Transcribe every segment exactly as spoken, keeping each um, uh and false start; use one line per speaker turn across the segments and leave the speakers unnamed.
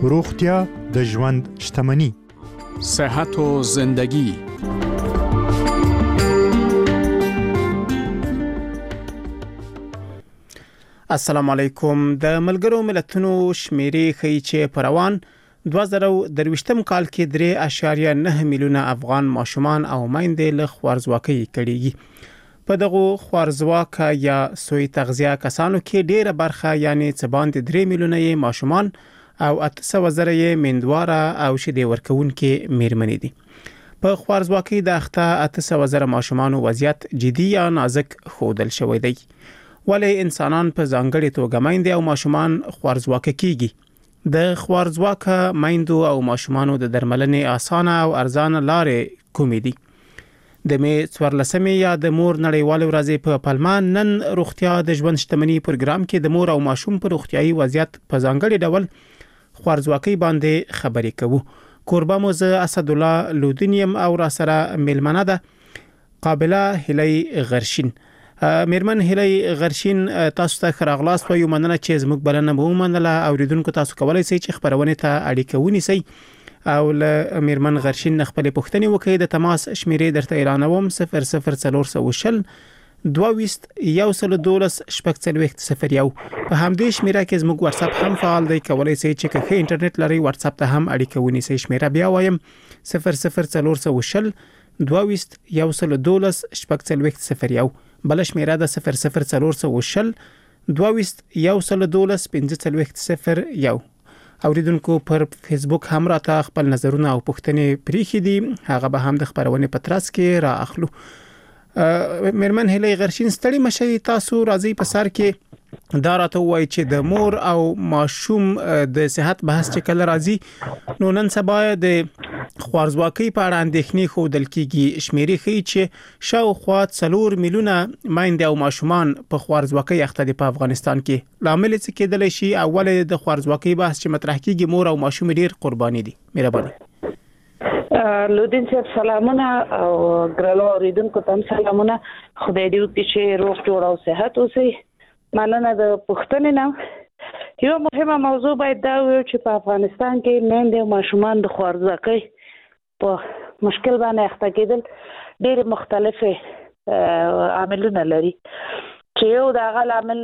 روغتیا د ژوند شتمني.
صحت و زندگی.
السلام علیکم. د ملګرو ملتونو شمیرې ښیي چې په روان دوه زره درویشتم کال کې درې اعشاریه نه میلیونه افغان ماشومان او میندې له خوارځواکۍ کړيږي. په دغه خوارځواکه یا سوی تغذیه کسانو کې ډیره برخه یعنی څه باندې درې میلیونه یې ماشومان او اته سوه زره یې میندواره او شیدې ورکوونکې میرمنې دي. په خوارځواکۍ د اخته اته سوه زره ماشومان وضعیت جدي یا نازک ښودل شوی دی. ولې انسانان په ځانګړي توګه میندې او ماشومان خوارځواکه کیږي؟ د خوارځواکه میندو او ماشومانو د درملنې اسانه او ارزانه لارې کومې دي؟ د می څوارلسمې یا د مور نړیوال ورځې په پلمه نن روغتیا د ژوند شتمنۍ پروګرام کې د مور او ماشوم په روغتیايي وضعیت په ځانګړي ډول خوارځواکۍ باندې خبرې کوو. کوربه مو زه اسد الله لودینیم او را سره ملمنه ده قابله هلی غرشین. میرمن هلی غرشین، تاسو ته خراغلاس په یو مننه چې زموږ بلنه به ومنله. اوریدونکو تاسو کولای شئ چې خبرونه ته اړیکه ونیسئ او له میرمن غرشین خپل پوښتنې وکړئ. د تماس شمیرې درته اعلانوم: صفر صفر څلور سوه شل دوه ویشت یو سل دولس شپږ څلوېښت صفر یو. په همدې شمیره کې زموږ واتس اپ هم فعال دی. کولای شئ چې که انټرنیټ لرئ واتس اپ ته هم اړیکه ونیسئ. شمیره بیا وایم: صفر صفر څلور سوه شل دوه ویشت یو سل دولس شپږ څلوېښت صفر یو. بل شمیره ده صفر صفر څلور سوه شل دوه ویشت یو سل دولس پنځه څلوېښت صفر یو. اوریدونکو پر فیسبوک هم راته خپل نظرونه او پوښتنې پریښي دي، هغه به هم د خبرونه په ترڅ کې را اخلو. میرمن هلی غرشین، ستړي مشي، تاسو راځي په سر کې دا راته وایي چې د مور او ماشوم د صحت بحث چې کله راځي نو نن سبا د خوارځواکۍ په اړه اندېښنې ښودل کیږي. شمیرې ښیي چې شاوخوا څلور میلیونه میندې او ماشومان په خوارځواکۍ اخته دي په افغانستان کې. لامل څه کېدلی شي؟ اول د خوارځواکۍ بحث چې مطرح کیږي، مور او ماشوم ډیر قرباني دي. مهرباني.
لودین صاحب سلامونه او ګرانو اوریدونکو ته سلامونه. خدای دې وکړي چې روغ جوړ او صحت اوسئ. مننه د پوښتنې نه. یو مهمه موضوع باید دا وي چې په افغانستان کې میندې او ماشومان د خوارځواکۍ په مشکل باندې اخته کېدل ډېر مختلفه عاملونه لري چې یو د هغه عامل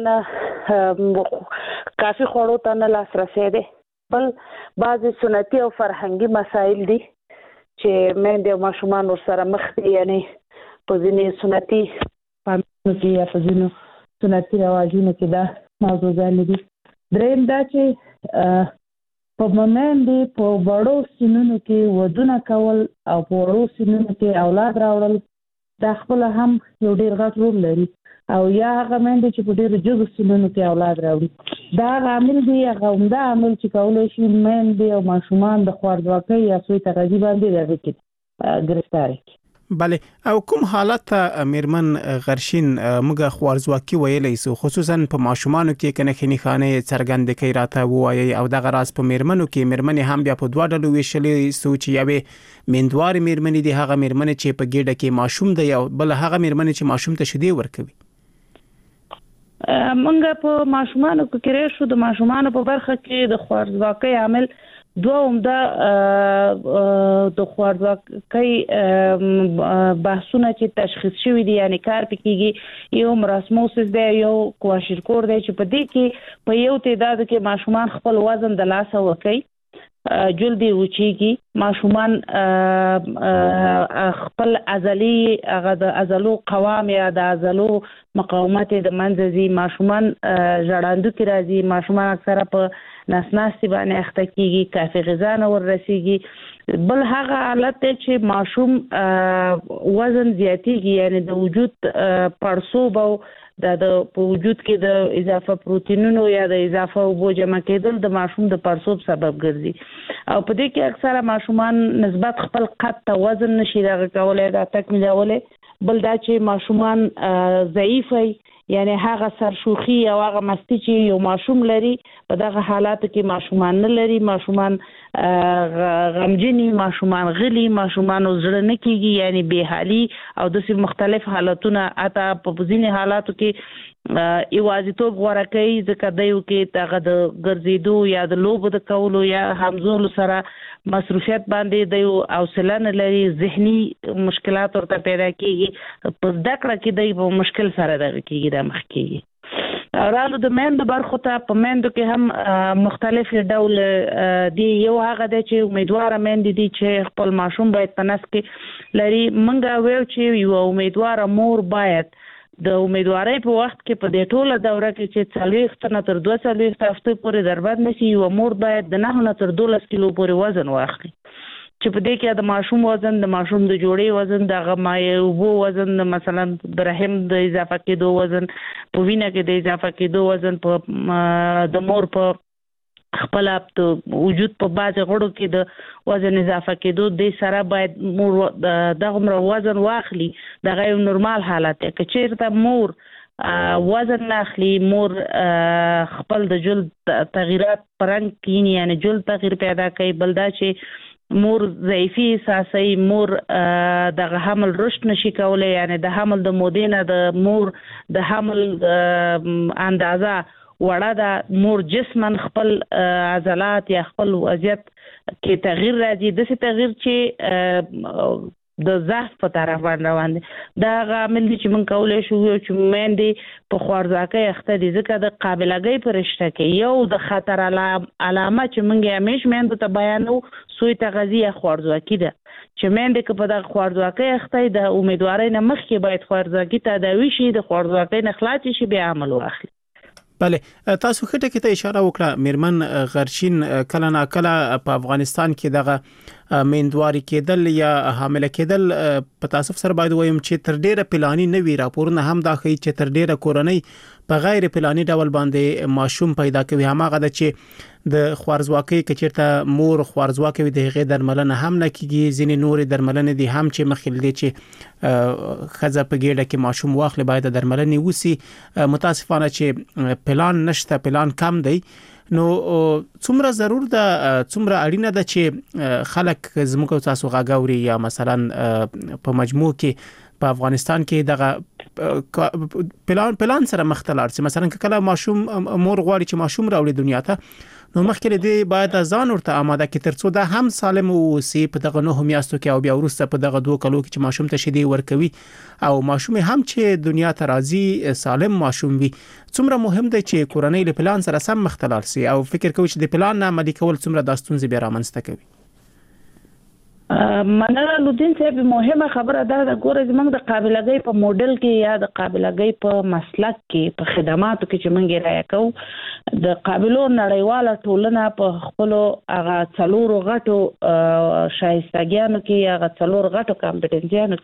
کافي خوړو ته نه لاسرسی دی. بل بعضې سنتي او فرهنګي مسایل دي چې میندې او ماشومان ورسره مخ دي، یعنی په ځینې سنتي فاملونو کې یا په ځینو سنتي رواجونو کې دا موضوعګانې دي. دریم دا چې په میندې په وړو سنونو کې ودونه کول او په وړو سنونو کې اولاد راوړل دا خپله هم یو ډېر غټ رول لري، او یا هغه میندې چې په ډېرو جګو سنونو کې اولاد راوړي دا هغه عامل دی، هغه عمده عامل چې کولی شي میندې او ماشومان د خوارځواکۍ یا سوی تغذیې باندې د هغې کې ګرفتار کړي.
بله، او کوم حالت ته میرمن غرشین موږ خوارځواکي ویلی سو، خصوصا په ماشومانو کې که نښې نښانې څرګندې کوي راته ووایئ؟ او دغه راز په میرمنو کې میرمنې هم بیا په دوه ډلو ویشلې سو چې یوې میندوارې میرمنې دي، هغه میرمنې چې په ګېډه کې ماشوم دی، او بل هغه میرمنې چې ماشوم ته شیدې ورکوي.
موږ په ماشومانو کې راشو. د ماشومانو په برخه کې د خوارځواکۍ عامل دوه عمده د خوارځواکۍ بحثونه چې تشخیص شوي دي، یعنی کار پې کېږي. یو مراسموسس دی، یو کواشرکور دی چې په دې کې په یو تعدادو کې ماشومان خپل وزن د لاسه ورکوي، جلدی وچیږي، ماشومان خپل عضلې هغه د عضلو قوام یا د عضلو مقاومت د منځه ځي، ماشومان ژړاندو کې راځي، ماشومان اکثره په نسناستي باندې اخته کیږي، کافي غذا نه وررسیږي. بل هغه حالت دی چې ماشوم وزن زیاتیږي، یعنی د وجود پړسوب او د په وجود کې د اضافه پروتینونو یا د اضافه اوبو جمع کېدل د ماشوم د پړسوب سبب ګرځي. او په دې کې اکثره ماشومان نسبت خپل قد ته وزن نشي دغه کولی، دا تکمیلولی. بل دا چې ماشومان ضعیف وي، یعنی هغه سرشوخي او هغه مستی چې یو ماشوم لري په دغه حالاتو کې ماشومان نه لري. ماشومان غمجني، ماشومان غلي، ماشومان زړه نه کېږي، یعنی بې حالي او داسې مختلف حالتونه. حتی په ځینې حالاتو کې یوازیتوب غوره کوي ځکه دیو کې دغه د ګرځېدو یا د لوبو د کولو یا همزولو سره مصروفیت باندې دیو حوصله نه لري، ذهني مشکلات ورته پیدا کېږي، په زده کړه کې دی په مشکل سره دغه کېږي دا مخ کېږي. رالو د میندو برخو ته په میندو کې هم مختلف ډول دي. یو هغه دی چې امیدواره میندې دي چې خپل ماشوم باید په نس کې لري. موږ ویو چې یو امیدواره مور باید د امیدوارۍ په وخت کې په دې ټوله دوره کې چې څلوېښت نه تر دوه څلوېښت هفتې پورې دربند نشي، یوه مور باید د نهه نه تر دولس کیلو پورې وزن واخلي، چې په دې کې د ماشوم وزن، د ماشوم د جوړې وزن، د مایع اوبو وزن، مثلا د رحم د اضافه کېدو وزن، په وینه کې د اضافه کېدو وزن، په د مور په خپل د وجود په بعضې غړو کې د وزن اضافه کېدو د سره باید مور دغومره وزن واخلي. دغه یو نورمال حالت دی. که چېرته مور وزن نه اخلي، مور خپل د جلد تغییرات په رنګ کیني، یعنی جلد تغییر پیدا کوي. بل دا چې مور ضعیفي احساسوي، مور دغه حمل رشد نشي کولی، یعنی د حمل د مودې نه د مور د حمل اندازه وړه ده، مور جسمن خپل عضلات یا خپل وضعیت کې تغییر راځي، داسې تغییر چې د ضعف په طرف باندې روان دي. دا هغه عامل دي چې موږ کولی شو چې میندې په خوارځواکۍ اخته دي، ځکه د قابلګۍ په رشته کې یو د خطر علامه چې موږ یې همیش میندو ته بیانو سوی تغذیه یا خوارځواکي ده، چې میندې که په دغه خوارځواکۍ اخته د امیدوارۍ نه مخکې باید خوارځواکي تداوي شي، د خوارځواکۍ نه خلاص شي، بیا عمل واخلي.
بله، تاسو خټه کې ته اشاره وکړه میرمن غرشین کله نا کله په افغانستان کې دغه میندواري کېدل یا حامله کېدل په تاسف سره باید وایم چې تر ډیره پلاني نه وی راپورونه هم دا ښیي چې تر ډیره کورنۍ په غیر پلاني ډول باندې ماشوم پیدا کوي. هماغه د چې د خوارځواکۍ کې چیرته مور خوارځواکۍ وي د هغې درملنه هم نه کیږي، ځینې نورې درملنې دي هم چې مخکې دی چې ښځه په ګېډه کې ماشوم واخلي باید د درملنې وسي. متاسفانه چې پلان نشته، پلان کم دی. نو څومره ضرور ده، څومره اړینه ده چې خلک زموږ تاسو غاګوري یا مثلا په مجموع کې په افغانستان کې دغه پلان پلان سره مختلار سي. مثلا کله ماشوم مور غواړي چې ماشوم راوړي دنیا ته، نو مخکې دی باید ځان ورته آماده کړي ترڅو دا هم سالم اوسي په دغه نهو میاشتو کې، او بیا وروسته په دغه دوه کلو کې چې ماشوم ته شیدې ورکوي او ماشوم هم چې دنیا ته راځي سالم ماشوم وي. څومره مهم دی چې کورنۍ له پلان سره سم مختلار سي او فکر کوي چې د پلان نه عملي کول څومره د ستونزې بیا رامنځته کوي.
مننه لودین صاحب، مهمه خبره ده د ګوره زموږ د قابلګۍ په موډل کې یا د قابلګۍ په مسلک کې په خدماتو کې چې موږ رایه کوو، د قابلو نړیواله ټولنه په خپلو هغه څلورو غټو شایستګیانو کې یا هغه څلور غټو کمپټنسیانو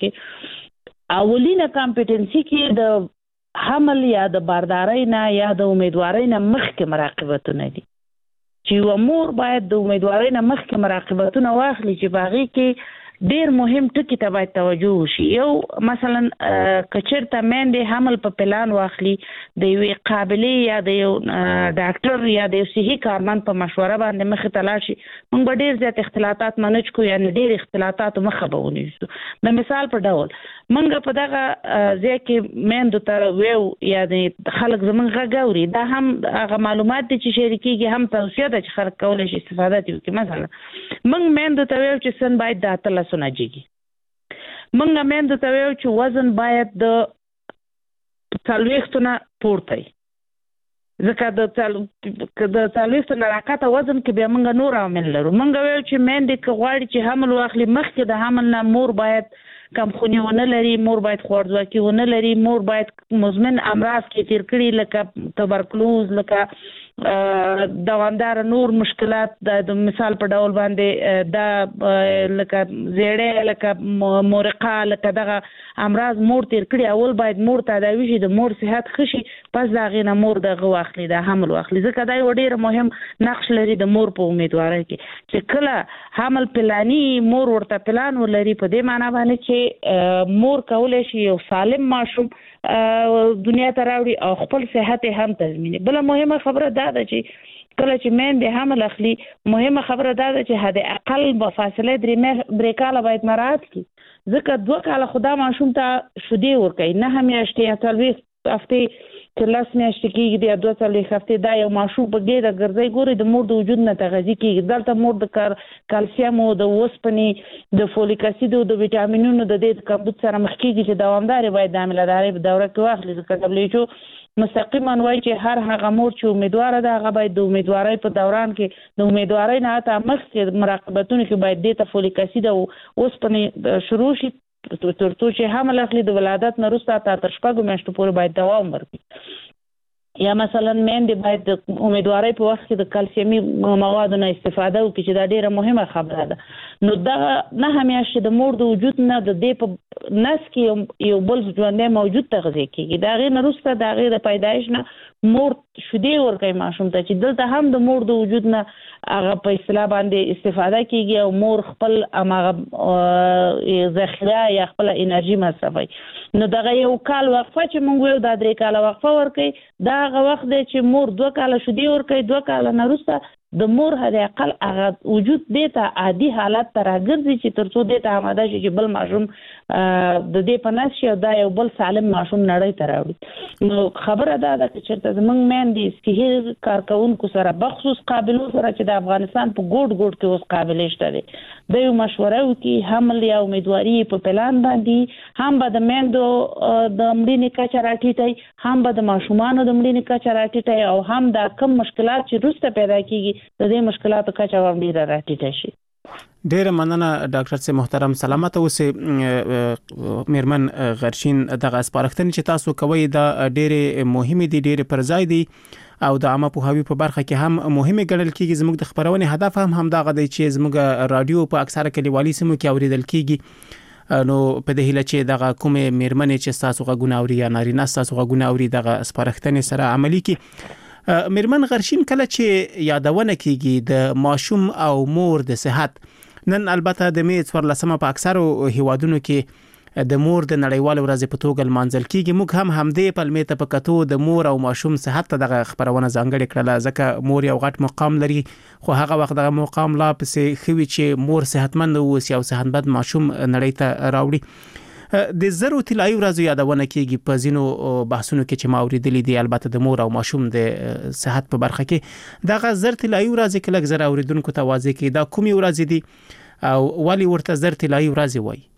کې اولینه کمپټنسي کې د حمل یا د باردارۍ نه یا د امیدوارۍ نه مخکې مراقبتونه دي، چې یو مور باید د امیدوارۍ نه مخکې مراقبتونه واخلي چې په هغې کې ډېر مهم ټکي ته باید توجه وشي. یو مثلا که چېرته میندې حمل په پلان واخلي، د یوې قابلې یا د یو ډاکټر یا د یو صحي کارمند په مشوره باندې مخې ته لاړ شي، موږ به ډېر زیات اختلاطات منج کړو، یعنې ډېر اختلاطاتو مخه به ونیسو. د مثال په ډول موږ په دغه ځای کې میندو ته ویو یا د خلک زموږ غږ اوري، دا هم هغه معلومات دي چې شریکېږي، هم توصیه ده چې خلک کولی شي استفاده ترې وکړي. مثلا موږ میندو ته ویو چې سن باید د اتلس نه جګي، موږ میندو ته ویو چې وزن باید د څلوېښتو نه پورته وي، ځکه د څلوېښتو نه راکته وزن کې بیا موږ نور عوامل لرو. موږ ویو چې میندې که غواړي چې حمل واخلي، مخکې د حمل نه مور باید کمخوني ونه لري، مور باید خوارځواکي ونه لري، مور باید مزمن امراض کې تیر کړي لکه تبرکلوز، لکه دوامدار نور مشکلات، د مثال په ډول باندې دا لکه زیړی، لکه مورقه، لکه دغه امراض مور تیر کړي. اول باید مور تداوي شي، د مور صحت ښه شي، پس د هغې نه مور دغه واخلي، د حمل واخلي، ځکه دا یو ډېر مهم نقش لري د مور په امیدوارۍ کې چې کله حمل پلاني مور ورته پلان ولري، په دې معنی باندې چې مور کولی شي یو سالم ماشوم دنیا ته راوړي او خپل صحت هم تضمیني. بله مهمه خبره دا ده چې کله چې میندې حمل اخلي، مهمه خبره دا ده چې حد اقل به فاصله درې کاله باید مراعات کړي، ځکه دوه کاله خو دا ماشوم ته شیدې ورکوي، نهه میاشتې یا څلوېښت هفتې که لاس میاشتې کېږي د دوه څلوېښت هفتې دا یو ماشوم په ګېډه ګرځي ګوري د مور د وجود نه تغذیه کېږي. دلته مور د کار کلسیم او د اوسپنې د فولیک اسید او د ویټامینونو د دې کمبود سره مخ کېږي چې دوامدارې باید د حاملهدارۍ په دوره کې واخلي. ځکه دبلیو ایچ او مستقیما وایي چې هر هغه مور چې امیدواره ده هغه باید د امیدوارۍ په دوران کې د امیدوارۍ نه حتی مخکې مراقبتونو کې باید دې ته فولیک اسید او اوسپنې شروع شي تر څو چې حمل اخلي د ولادت نه وروسته تا تر شپږو میاشتو پورې باید دوام ورکړي. یا مثلا میندې باید د امیدوارۍ په وخت کې د کلسیمي موادو نه استفاده وکړي چې دا ډیره مهمه خبره ده. نو دغه نهه میاشتې د مور د وجود نه د دې په نس کې یو بل ژوندی موجود تغذیه کېږي. د هغې نه وروسته د هغې د پیدایش نه مور شیدې ورکوي ماشوم ته چې دلته هم د مور د وجود نه هغه په اصطلاح باندې استفاده کېږي او مور خپل هماغه ذخیره یا خپله انرژي مصرفوي. نو دغه یو کال وقفه چې موږ ویو دا درې کاله وقفه ورکوي دا هغه وخت دی چې مور دوه کاله شیدې ورکوي. دوه کاله نه وروسته د مور حد اقل هغه وجود دې ته عادي حالت ته راګرځي چې تر څو دې ته آماده شي چې بل ماشوم د دې په نس شي او دا یو بل سالم ماشوم نړۍ ته راوړي. نو خبره دا ده چې چېرته زموږ میندې صحي کارکوونکو سره بخصوص قابلو سره چې د افغانستان په ګوټ ګوټ کې اوس قابلې شته دی د یو مشوره وکړي حمل یا امیدواري په پلان باندې هم به د میندو د مړینې کچه راټیټوي هم به د ماشومانو د مړینې کچه راټیټوي او هم دا کم مشکلات چې وروسته پیدا کېږي د دې مشکلاتو کچه هم ډیره راټیټه شي.
ډیره مننه ډاکټر صاحب محترم سلامت اوسې. میرمن غرشین دغه سپارښتنې چې تاسو کوي دا ډیره مهمه دي ډیره پر ځای دي او د عامه پوهاوي په برخه کې هم مهمه ګڼل کېږي. زموږ د خبرونې هدف هم همدغه دی چې زموږ رادیو په اکثره کلیوالي سیمو کې اوریدل کېږي. نو په دې هیله چې دغه کومه میرمنې چې تاسو غوونه اوري یا نارینه تاسو غوونه اوري دغه سپارښتنې سره عملی کې. میرمن غرشین کله چې یادونه کیږي د ماشوم او مور د صحت نن البته د می څوارلسمه په اکثرو هیوادونو کې د مور د نړیوال ورځې په توګه لمانځل کیږي. موږ هم همدې پلمې ته په کتو د مور او ماشوم صحت ته دغه خبرونه ځانګړې کړله ځکه مور یو غټ مقام لري خو هغه وخت دغه مقام لا پسې خوي چې مور صحتمند اوسي او صحتمند ماشوم نړۍ ته راوړي. د زرو طلایي ورځو یادونه کیږي په ځینو بحثونو کې چې ما اوریدلې دي البته د مور او ماشوم د صحت په برخه کې دغه زر طلایي ورځې کې لږ زر اوریدونکو ته واضح کړي دا کومې ورځې دي او ولی ورته زر طلایي ورځې وایي.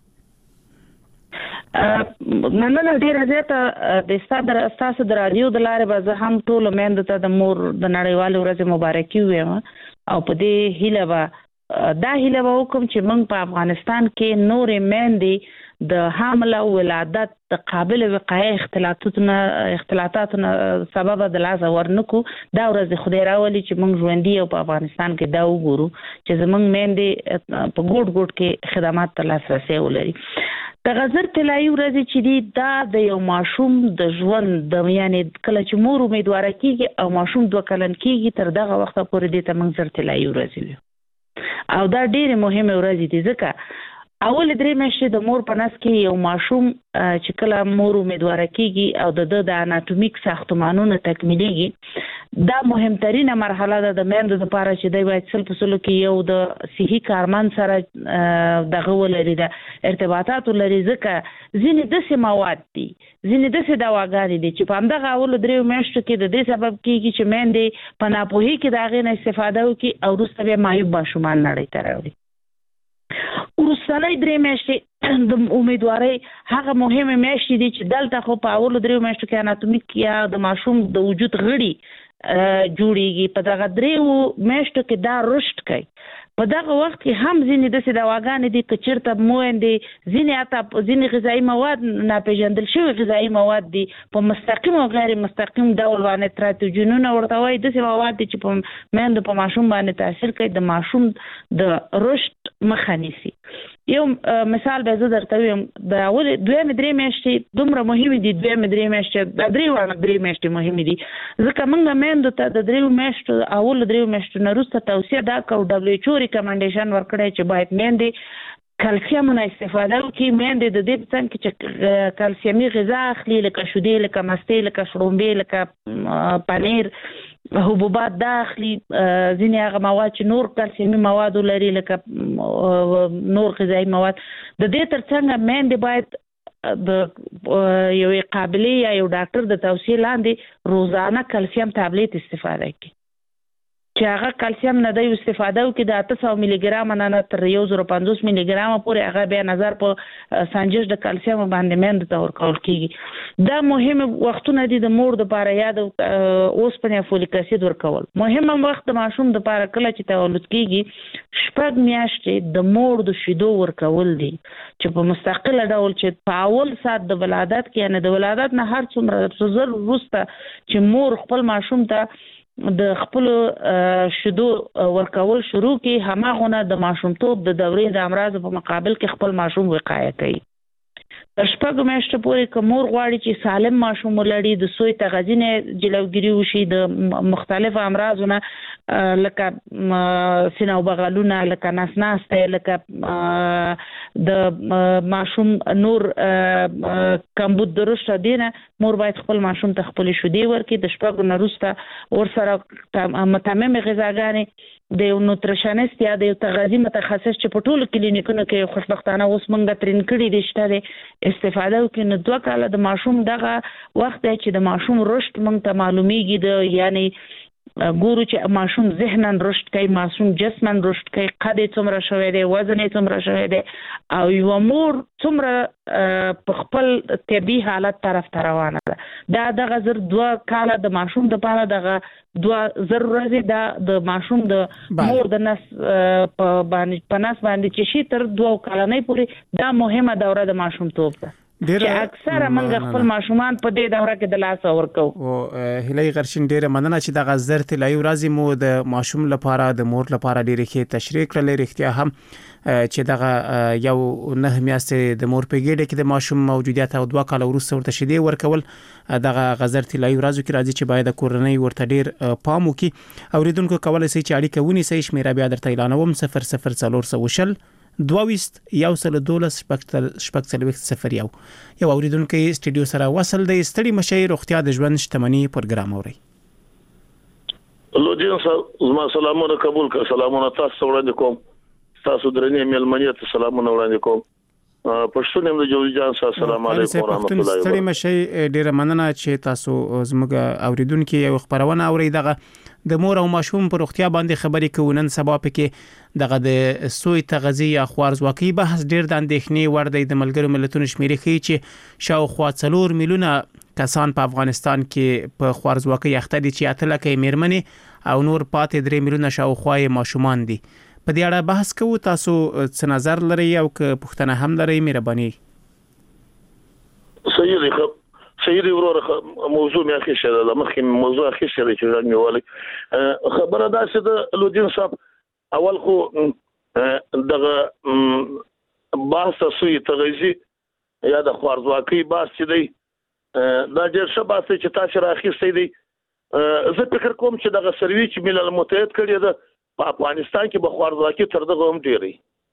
مننه ډیره زیاته د استاد تاسو د رادیو د لارې به زه هم ټولو میندو ته د مور د نړیوال ورځې مبارکي ویم او په دې هیله به دا هیله به وکړم چې موږ په افغانستان کې نورې میندې د حمل او ولادت د قابل وقایع اختلاطاتو اختلاطاتو سبب د لاسه ورنکو دا ورځ خدای راولي چې موږ ژوندي او په افغانستان کې دا وګورو چې زموږ میندې په ګوټ ګوټ کې خدمات ته لاسرسی ولري. د غزر طلایي ورځې چې دي دا د یو ماشوم د ژوند د یعنې کله چې مور امیدواره کېږي او ماشوم دوه کلن کېږي تر دغه وخته پورې دې ته موږ زر طلایي ورځې ویو او دا ډېرې مهمې ورځې دي ځکه اول درې میاشتې د مور په نس کې یو ماشوم چې کله مور امیدواره کېږي او د د اناتومیک ساختمانونه تکمیلېږي دا مهمترینه مرحله ده د میندو لپاره چې دی باید سل په سلو کې یو د صحي کارمند سره دغه ولري د ارتباطات ولري ځکه ځینې داسې مواد دي ځینې داسې دواګانې دي چې په همدغه اولو درېو میاشتو کې د دې سبب کېږي چې میندې په ناپوهۍ کې د هغې نه استفاده وکړي او وروسته بیا معیوب ماشومان نړۍ ته راوړي. وروستنۍ درې میاشتې د امیدوارۍ هغه مهمه میاشتې دي چې دلته خو په اولو درېو میاشتو کې اناتومیک یا د ماشوم د وجود غړي جوړیږي. په دغه درېو میاشتو کې دا رشد کوي. په دغه وخت کې هم ځینې داسې دواګانې دي که چېرته مویندې ځینې حتی ځینې غذایي مواد ناپېژندل شوي غذایي مواد دي په مستقیم او غیر مستقیم ډول باندې تراتوجینونه ورته وایي داسې مواد دي چې په میندو په ماشوم باندې تاثیر کوي د ماشوم د رشد مخه نیسي. یو مثال به زه درته ویم د اولې دویمې درې میاشتې دومره مهمې دي دویمې درې میاشتې دا درې واړه درې میاشتې مهمې دي ځکه موږ میندو ته د دریو میاشتو اولو دریو میاشتو نه وروسته توصیه دا کوو ډبلیو ایچ او ریکمنډیشن ورکړی چې باید میندې کلسیمونه استفاده وکړي. میندې د دې په څنګ کې چې کلسیمي غذا اخلي لکه شیدې لکه مستې لکه شړومبې لکه پنیر حبوبات دا اخلي ځینې هغه مواد چې نور کلسیمي مواد لري لکه نور غذایي مواد د دې تر څنګ میندې باید د یوې قابلې یا یو ډاکټر د توصیې لاندې روزانه کلسیم ټابلیټ استفاده کړي چې هغه کلسیم نه دی استفاده وکړي د اته سوه ملي ګرام نه نه تر یو زره پنځوس ملي ګرام پورې هغه بیا نظر په سنجش د کلسیم باندې میندو ته ورکول کیږي دا مهم وختونه دي د مور دپاره یا د اوسپنې فولیک اسید ورکول مهم وخت د ماشوم دپاره کله چې تولد کیږي شپږ میاشتې د مور د شیدو ورکول دي چې په مستقله ډول چې په اول ساعت د ولادت کې یعنې د ولادت نه هر څومره زر وروسته چې مور خپل ماشوم ته د خپل شیدو ورکول شروع کی هماغونه د ماشومتوب د دورې د امراض په مقابل کې خپل ماشوم وقایه کوي تر شپږو میاشتو پورې که مور غواړي چې سالم ماشوم ولري د سوی تغذیې نه جلوګیري وشي د مختلفو امراضو نه لکه سینه او بغلونه لکه نس ناستی لکه د ماشوم نور کمبود د رشد دی نه مور باید خپل ماشوم ته خپلې شیدې ورکړي د شپږو نه وروسته ورسره متممې غذاګانې د یو نوتریشنست یا د یو تغذیې متخصص چې په ټولو کلینیکونو کې خوشبختانه اوس موږ ترین کړي دي شته دی استفاده وکړي نو دوه کاله د ماشوم دغه وخت دی چې د ماشوم رشد موږ ته معلومیږي د یعنی ګورو چې ماشوم ذهناً رشد کوي ماشوم جسماً رشد کوي قد یې څومره شوی دی وزن یې څومره شوی دی او یوه مور څومره په خپل طبي حالت طرف ته روانه ده دا دغه زر دوه کاله د ماشوم دپاره دغه دوه زر ورځې دا د ماشوم د مور د نس په نس باندې چې شي تر دوه کلنۍ پورې دا مهمه دوره د ماشومتوب ده چې اکثره موږ خپل ماشومان په دې دوره کې د لاسه ورکو
او هیلۍ غرشین ډیره مننه چې دغه زر طلایي ورځې مو د ماشوم لپاره د مور لپاره ډیره ښه تشریح کړلې رښتیا هم چې دغه یو نه میاشتې د مور په ګېډه کې د ماشوم موجودیت او دوه کاله وروسته ورته شیدې ورکول دغه غزر طلایي ورځو کې راځي چې باید کورنۍ ورته ډیر پام وکړي اوریدونکو کولی شي چې اړیکه ونیسئ شمیره بیا درته اعلانوم صفر صفر څلور سوه شل دویست یو سل دولس شپږ څلوېښت صفر یو یو اوریدونکو سټوډیو سره وصل دی ستړي مشي روغتیا د ژوند شتمنۍ پروګرام اوري
لودین زما سلامونه قبول کړه سلامونه تاسو وړاندې کوم تاسو درنې ملمنیت سلامونه وړاندې کوم پښتون هم د جوړ جان سره السلام علیکم ورحمت الله وبرکاته
ستړي مشي ډیره مننه چې تاسو زموږ اوریدونکو یو خبرونه اوري دغه د مور او ماشوم پر روغتیا باندې خبرې کوو نن سبا پکې دغه د سوی تغذیه یا خوارزواکي بحث ډیر د اندېښنې وړ دی د ملګرو ملتونو شمیرې ښیي چې شاوخوا څلور میلیونه کسان په افغانستان کې په خوارزواکي اخته دي چې اته لکه میرمنې او نور پاتې درې میلیونه شاوخوا ماشومان دي په دې اړه بحث کوو تاسو څه نظر لرئ او که پوښتنه هم لرئ مهرباني
صحیح دی سیدی وروره موضوع مې اخی شته د مخکې موضوع اخی شته چې رنګ والی خبره دا چې د لودین صاحب اول خو دغه بحث سوی تغذیه یا د خوارزواکۍ بحث چې دی دا ډېر ښه بحث دی چې تاسو راخیستی دی زه فکر کوم چې دغه سروي چې ملل متحد کړی ده په افغانستان کې به خوارزواکي تر دغه هم ډېرې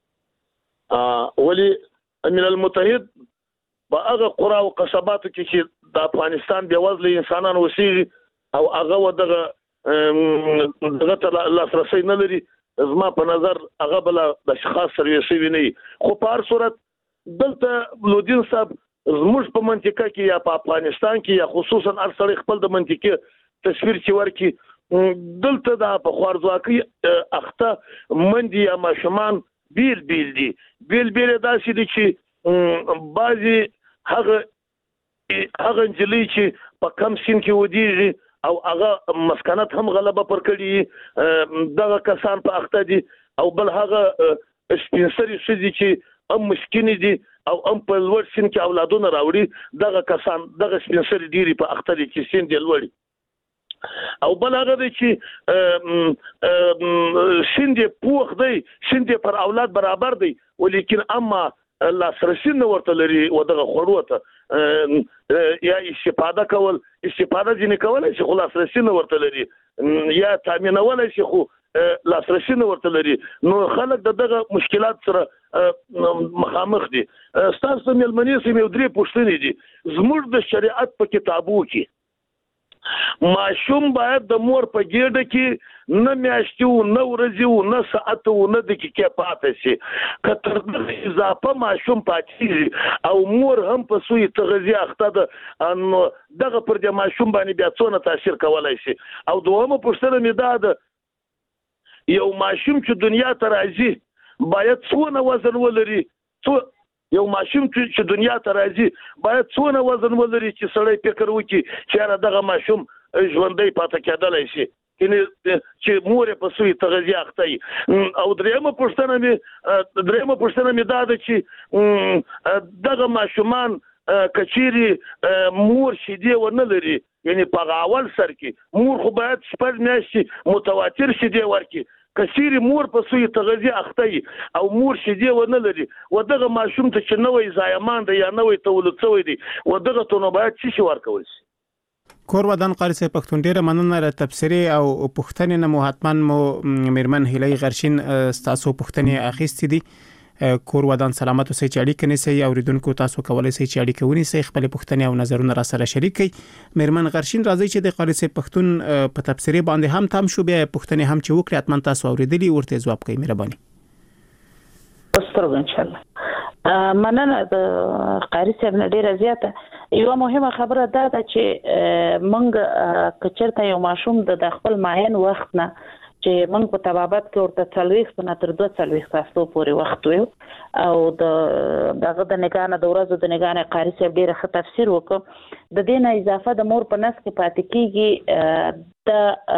ولې ملل متحد په هغه قرا او قصباتو کې چې د افغانستان بیا وزله انسانان اوسېږي او هغه ودغه دغه ته لاسرسی نه لري زما په نظر هغه بل د خاص سرویسي ویني خو په هر صورت دلته لودین صاحب زموږ په منطقه کې یا په افغانستان کې یا خصوصا هر سړی خپل د منطقه تصویر چې ورکی دلته د په خوارزواکۍ اخته مندي یا ماشومان بیل بیل دي بیل بیل داسې دي چې بعضي هغه هغه انجلۍ چې په کم سین کې ودیږي او هغه مسکنت هم غلبه پر کړي دغه کسان په اخته دي او بل هغه سپینسري شدي چې هم مسکین دي او هم په لوړ سین کې اولادونه راوړي دغه کسان دغه سپینسري ډیری په اخته دي چې سین دی لوړي او بل هغه دی چې سین دی پوخ دی سین دی پر اولاد برابر دی ولیکن اما لاسرسی نه ورته لري و دغه خوړو ته یا استفاده کول استفاده ځینې کولی شي خو لاسرسی نه ورته لري یا تامینولی شي خو لاسرسی نه ورته لري نو خلک د دغه مشکلات سره مخامخ دي ستاسو د مېلمنې سیمې یو درې پوښتنې دي زموږ د شریعت په کتابو کې ماشوم باید د مور په ګېډه کې نه میاشتې وو نه ورځې وو نه ساعت وو نه دقیقې پاتې شي که تر دغه اضافه ماشوم پاتېږي او مور هم په سوی تغذیه اخته ده نو دغه پر دې ماشوم باندې بیا څونه تاثیر کولی شي. او دویمه پوښتنه مې دا ده یو ماشوم چې دنیا ته راځي باید څونه وزن ولري څو یو ماشوم چې دنیا ته راځي باید څونه وزن ولري چې سړی فکر وکړي چې یاره دغه ماشوم ژوندی پاتې کېدلی شي چې مور یې په سوی تغذیه اخته وي. او درېیمه پوښتنه مې درېیمه پوښتنه مې دا ده چې دغه ماشومان که چیرې مور شیدې ونه لري یعنې په اول سر کې مور خو باید شپږ میاشتې متواتر شیدې ورکړي که چیرې مور په سوی تغذیه اخته وي او مور شیدې ونه لري و دغه ماشوم ته چې نوی زایمان دی یا نوی تولد شوی دی و دغه ته نو باید څه شي ورکول شي.
کور ودان قاری صاحب پښتون ډیره مننه له تبصرې او پوښتنې نه مو حتما مو میرمن هیلۍ غرشین تاسو پوښتنې اخیستې دي. کور ودان سلامت اوسئ چې اړیکه نیسئ اوریدونکو تاسو کولای شئ چې اړیکه ونیسئ خپل پوښتنې او نظرونه را سره شریک کړئ. میرمن غرشین راځي چې د قاری صاحب پښتون په تبصرې باندې هم تام شو بیا پوښتنې هم چې وکړي حتما تاسو اوریدلی ورته جواب کوي مهرباني.
استرګ ان شاء الله مننه د قاری صاحب نه ډیره زیاته یو مهمه خبره ده چې موږ کچرته یو ماشوم د خپل معین وخت نه چې موږ په طبابت کې ورته څلوېښت نه تر دوه څلوېښت ساعتو پورې وخت ویو او د دغه د نگاه نه د ورځو د نگاه نه قاری صاحب ډېر ښه تفسیر وکړ. د دې نه اضافه د مور په نس کې پاتې کېږي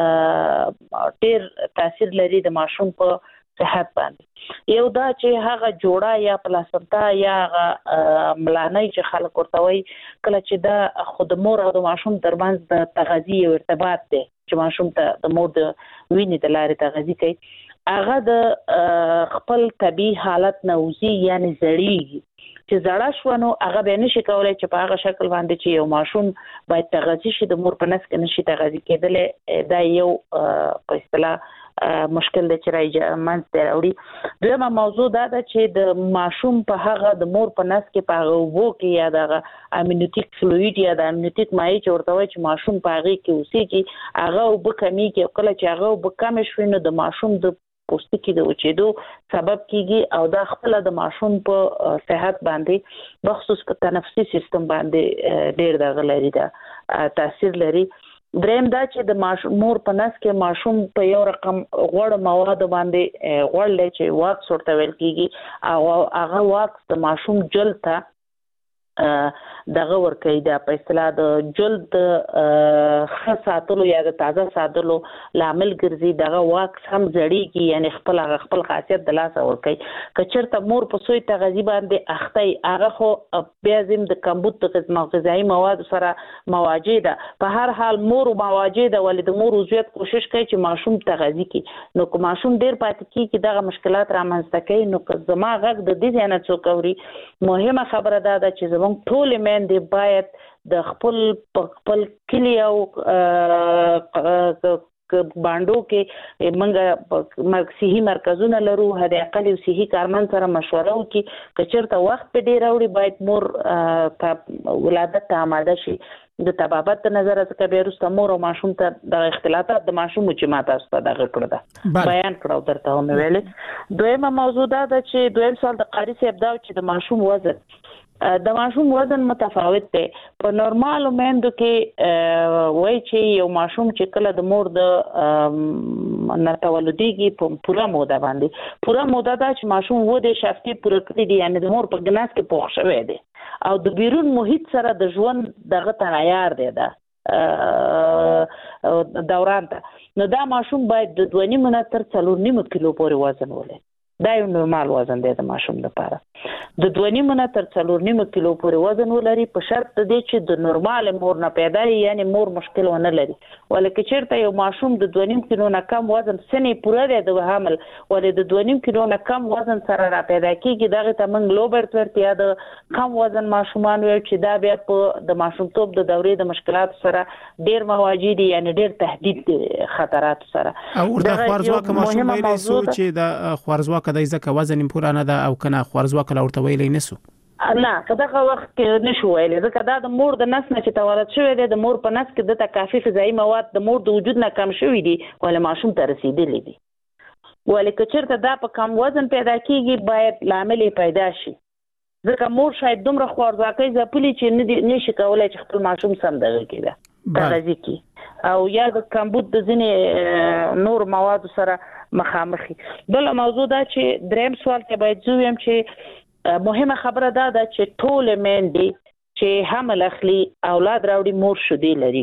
د ډېر تاثیر لري د ماشوم په صحت باندې. یو دا چې هغه جوړه یا پلاسنتا یا هغه ملانۍ چې خلک ورته وایي کله چې د خود مور او د ماشوم ترمنځ د تغذیې یو ارتباط دی چې ماشوم ته د مور د وینې د لارې تغذیه کوي هغه د خپل طبیعي حالت نه وځي یعنی زړیږي چې زړه شو نو هغه به نشي کولای چې په هغه شکل باندې چې یو ماشوم باید تغذیه شي د مور په نس کې نشي تغذیه کېدلی دا یو په اصطلاح مشکل دی چې راځي منځ ته راوړي. دویمه موضوع دا ده چې د ماشوم په هغه د مور په نس کې په هغه اوبو کې یا د امنیوتیک فلویډ یا د امنیوتیک مایع چې ورته وایي چې ماشوم په هغې کې اوسېږي هغه اوبه کمیږي او کله چې هغه اوبه کمې شوي نو د ماشوم د پوستکي د وچېدو سبب کیږي او دا خپله د ماشوم په صحت باندې بخصوص په تنفسي سیستم باندې ډېر دغه لري دا تاثیر لري. دریم دا چې د ماشوم مور په نس کې ماشوم په یو رقم غوړ مواد باندې غوړ لري چې واکس ورته ویل کیږي او هغه واکس د ماشوم جلد ته دغه ورکوي دا په اصطلاح د جلد ښه ساتلو یا د تازه ساتلو لامل ګرځي دغه واکس هم زړیږي یعنی خپل هغه خپل خاصیت د لاسه ورکوي. که چېرته مور په سوی تغذیې باندې اخته وي هغه خو بیا ځیم د کمبود د غذایي موادو سره مواجه ده په هر حال مور مواجه ده ولې د مور عضویت کوشش کوي چې ماشوم تغذیه کړي نو که ماشوم ډېر پاتې کېږي دغه مشکلات رامنځته کوي نو که زما غږ د دې ځای نه څوک اوري مهمه خبره دا ده چې زموږ ټولې میندې باید د خپل خپل کلي او بانډو کې موږ صحي مرکزونه لرو حد اقل یو صحي کارمند سره مشوره وکړي که چېرته وخت په ډېر راوړي باید مور ولادت ته آماده شي. د طبابت د نظر څخه بیا وروسته مور او ماشوم ته د اختلاطات د ماشوم چې ما تاسو ته دغه کړه ده بیان کړو درته مې ویلې. دویمه موضوع دا ده چې دویم سوال د قاری صاحب دا چې د ماشوم وزن د ماشوم وزن متفاوت دی. په نورمالو میندو کې وایي چې یو ماشوم چې کله د مور د نه تولدېږي په پوره موده باندې پوره موده دا چې ماشوم ودې شفتې پوره کړي دي یعنې د مور په ګناس کې پوخ شوی دی او د بیرون محیط سره د ژوند دغه ته عیار دی دا دوران ته نو دا ماشوم باید د دوه نیمو نه تر څلور نیمو کیلو پورې وزن ولري. دا یو نورمال وزن دی د ماشوم لپاره د دوه نیمو نه تر څلور نیمو کیلو پورې وزن ولري په شرط د دې چې د نورمال مور نه پیدا وي یعنی مور مشکل ونه لري. ولې که چېرته یو ماشوم د دوه نیم کیلو نه کم وزن سنې پوره دی د حمل ولې د دوه نیم کیلو نه کم وزن سره را پیدا کېږي دغې ته موږ لو برت ورت یا د کم وزن ماشومان وایو چې دا بیا په د ماشومتوب د دورې د مشکلاتو سره ډېر مواجه دي یعنی ډېر تهدید دي خطراتو سره.
او ورته خوارځواکه ماشوم ویلی سو چې د خوارځواکه دی ځکه وزن یې پوره نه ده او که نه خوارځواکه له ورته ویلی نه سو
نه په دغه وخت کې نشو ویلې ځکه دا د مور د نس نه چې تولد شوی دی د مور په نس کې د کافي غذایي مواد د مور د وجود نه کم شوي دي ولې ماشوم ته رسیدلی دي ولې که چېرته دا په کم وزن پیدا کېږي باید لامل یې پیدا شي ځکه مور شاید دومره خوارځواکۍ ځپلي چې نه شي کولی چې خپل ماشوم سم دغه کړي تغذیه کړي او یا د کمبود د ځینې نور موادو سره مخامخي. بله موضوع دا چې دریم سوال کې باید زه ویم چې مهمه خبره دا ده چې ټولې میندې چې حمل اخلي اولاد راوړي مور شیدې لري.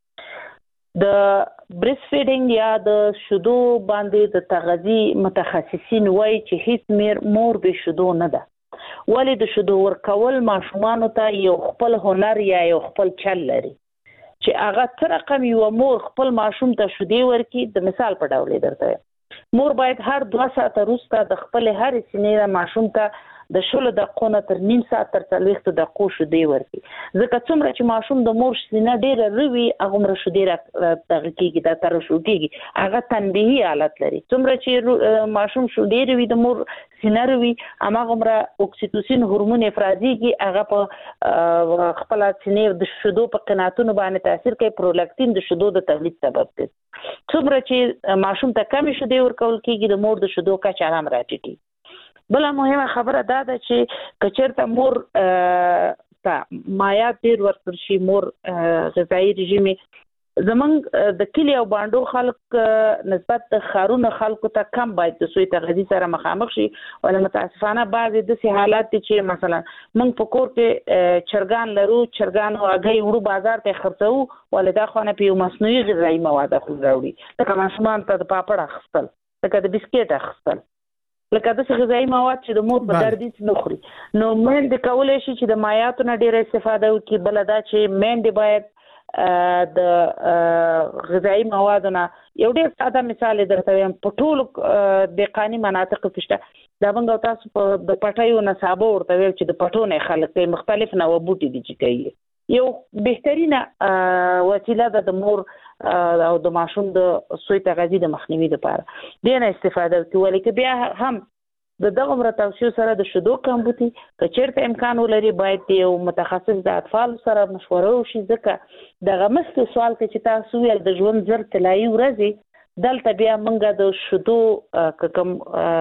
د بریسټ فیډینګ یا د شیدو باندې د تغذیې متخصصین وایي چې هیڅ مور بې شیدو نه ده ولې د شیدو ورکول ماشومانو ته یو خپل هنر یا یو خپل چل لري چې هغه تر رقم یو مور خپل ماشوم ته شیدې ورکړي. د مثال په ډول درته مور باید هر دوه ساعته وروسته د خپل هر سینې ماشوم ته د شلو دقیقو نه تر نیم ساعت تر څلوېښتو دقیقو شیدې ورکړي ځکه څومره چې ماشوم د مور سینه ډېره روي هغومره شیدې دغه کېږي دا ترشح کېږي هغه تنبیهي حالت لري. څومره چې ماشوم شیدې روي د مور سینه روي هماغومره اکسیتوسین هورمون افرازیږي هغه په خپله سینې د شیدو په قناتونو باندې تاثیر کوي پرولاکتین د شیدو د تولید سبب کوي. څومره چې ماشوم ته کمې شیدې ورکول کېږي د مور د شیدو کچه هم راټیټي. بله مهمه خبره دا ده چې که چېرته مور ته مایعات ډېر ورکړل شي مور غذایي رژیم زمونږ د کلي او بانډو خلک نسبت د ښارونو خلکو ته کم باید د سوی تغذیې سره مخامخ شي ولې متاسفانه بعضې داسې حالات دي چې مثلا موږ په کور کې چرګان لرو چرګانو هګۍ وړو بازار ته خرڅوو ولې دا خو نه په یو مصنوعي غذایي مواد راوړي لکه ماشومان ته د پاپړ اخیستل لکه د بسکیټ اخیستل لکه داسې غذایي مواد چې د مور په درد هېڅ نه خوري. نو میندې کولی شي چې د مایعاتو نه ډېره استفاده وکړي. بله دا چې میندې باید د غذایي موادو نه یو ډېر ساده مثال یې درته وایم په ټولو دهقاني مناطقو کې شته دا موږ او تاسو په د پټیو نصابه ورته ویل چې د پټو نه خلک کوي مختلف نوع بوټي دي چې کوي یو بهترینه وسیله ده د مور او د ماشوم د سوی تغذیې د مخنیوي لپاره دې نه استفاده وکړي ولې که بیا هم د دغومره توصیو سره د شیدو کمبودي که چېرته امکان ولري باید یو متخصص د اطفالو سره مشوره وشي ځکه دغه مخکې سوال کې چې تاسو ویل د ژوند زر طلایي ورځې دلته بیا موږ د شیدو که کوم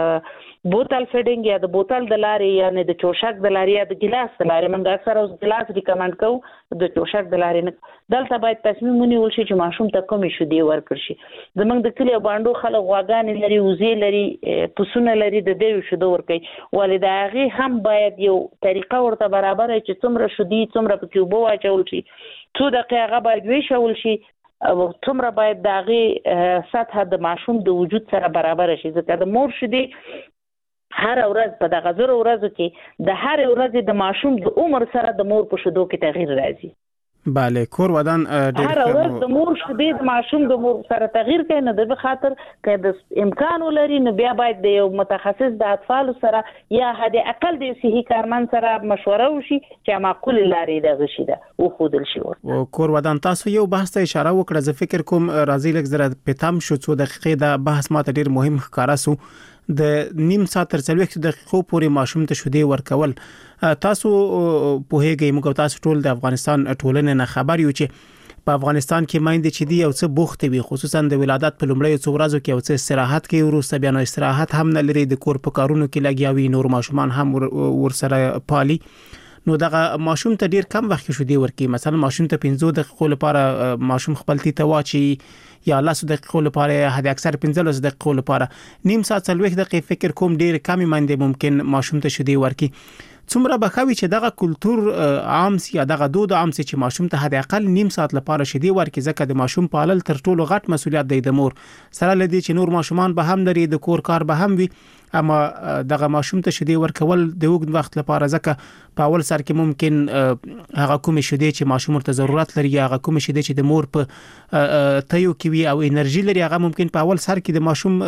بوتل فیډینګ یا د بوتل د لارې یعنې د چوشک د لارې یا د ګیلاس د لارې موږ اکثر اوس ګیلاس ریکمنډ کوو د چوشک د لارې نه دلته باید تصمیم ونیول شي چې ماشوم ته کومې شیدې ورکړل شي. زموږ د کلي او بانډو خلک غواګانې لري وزې لري پسونه لري د دې شیدو ورکوي ولې د هغې هم باید یو طریقه ورته برابره چې څومره شیدې څومره پکې اوبه واچول شي څو دقیقې هغه باید ویشول شي څومره باید د هغې سطحه د ماشوم د وجود سره برابره شي ځکه د مور شیدې هر ورځ په دغه زرو ورځو کې د هر ورځې د ماشوم د عمر سره د مور په شیدو کې تغییر راځي.
بله کور ودان
هر ورځ د مور شیدې د ماشوم د مور سره تغییر کوي نو د خاطر که د امکان ولري نو بیا باید د یو متخصص د اطفالو سره یا حد اقل د صحي کارمند سره مشوره وشي چې معقول لارې دغه شي ده وښودل شي ورته.
کور ودان تاسو یو بحث ته اشاره وکړه زه فکر کوم راځي لږ زره پتام شو څو دقیقې دا بحث ماته ډېر مهم ښکاره سو د نیم ساعت تر څلوېښتو دقیقو پورې ماشوم ته شیدې ورکول. تاسو پوهیږئ موږ تاسو ټول د افغانستان ټولنې نه خبر یو چې په افغانستان کې میندې چې دی یو څه بوخت وي خصوصا د ولادت په لومړیو څو ورځو کې یو څه استراحت کوي وروسته بیا نو استراحت هم نه لري د کور په کارونو کې لګیا وي نور ماشومان هم ورسره پالي نو دغه ماشوم ته ډیر کم وخت شیدې ورکړي مثلا ماشوم ته پنځه دقیقو لپاره ماشوم خپل تی ته واچي یا لس دقیقو لپاره حد اکثر پنځه دقیقو لپاره نیم ساعت څلوېښت دقیقې فکر کوم ډیر کم مانده ممکن ماشوم ته شیدې ورکړي. څومره بخوي چې دغه کلچر عام سي یا دغه دود عام سي چې ماشوم ته حد اقل نیم ساعت لپاره شیدې ورکړي ځکه د ماشوم پالل تر ټولو غټ مسولیت دی د مور سره لدی چې نور ماشومان به هم لري د کور کار به هم وي اما دغه ماشوم ته شیدې ورکول د وګت وخت لپاره ځکه په اول سر کې ممکن هغه کوم شیدې چې ماشوم ته ضرورت لري هغه کوم شیدې چې د مور په تیو کې وي او انرژي لري هغه ممکن په اول سر کې د ماشوم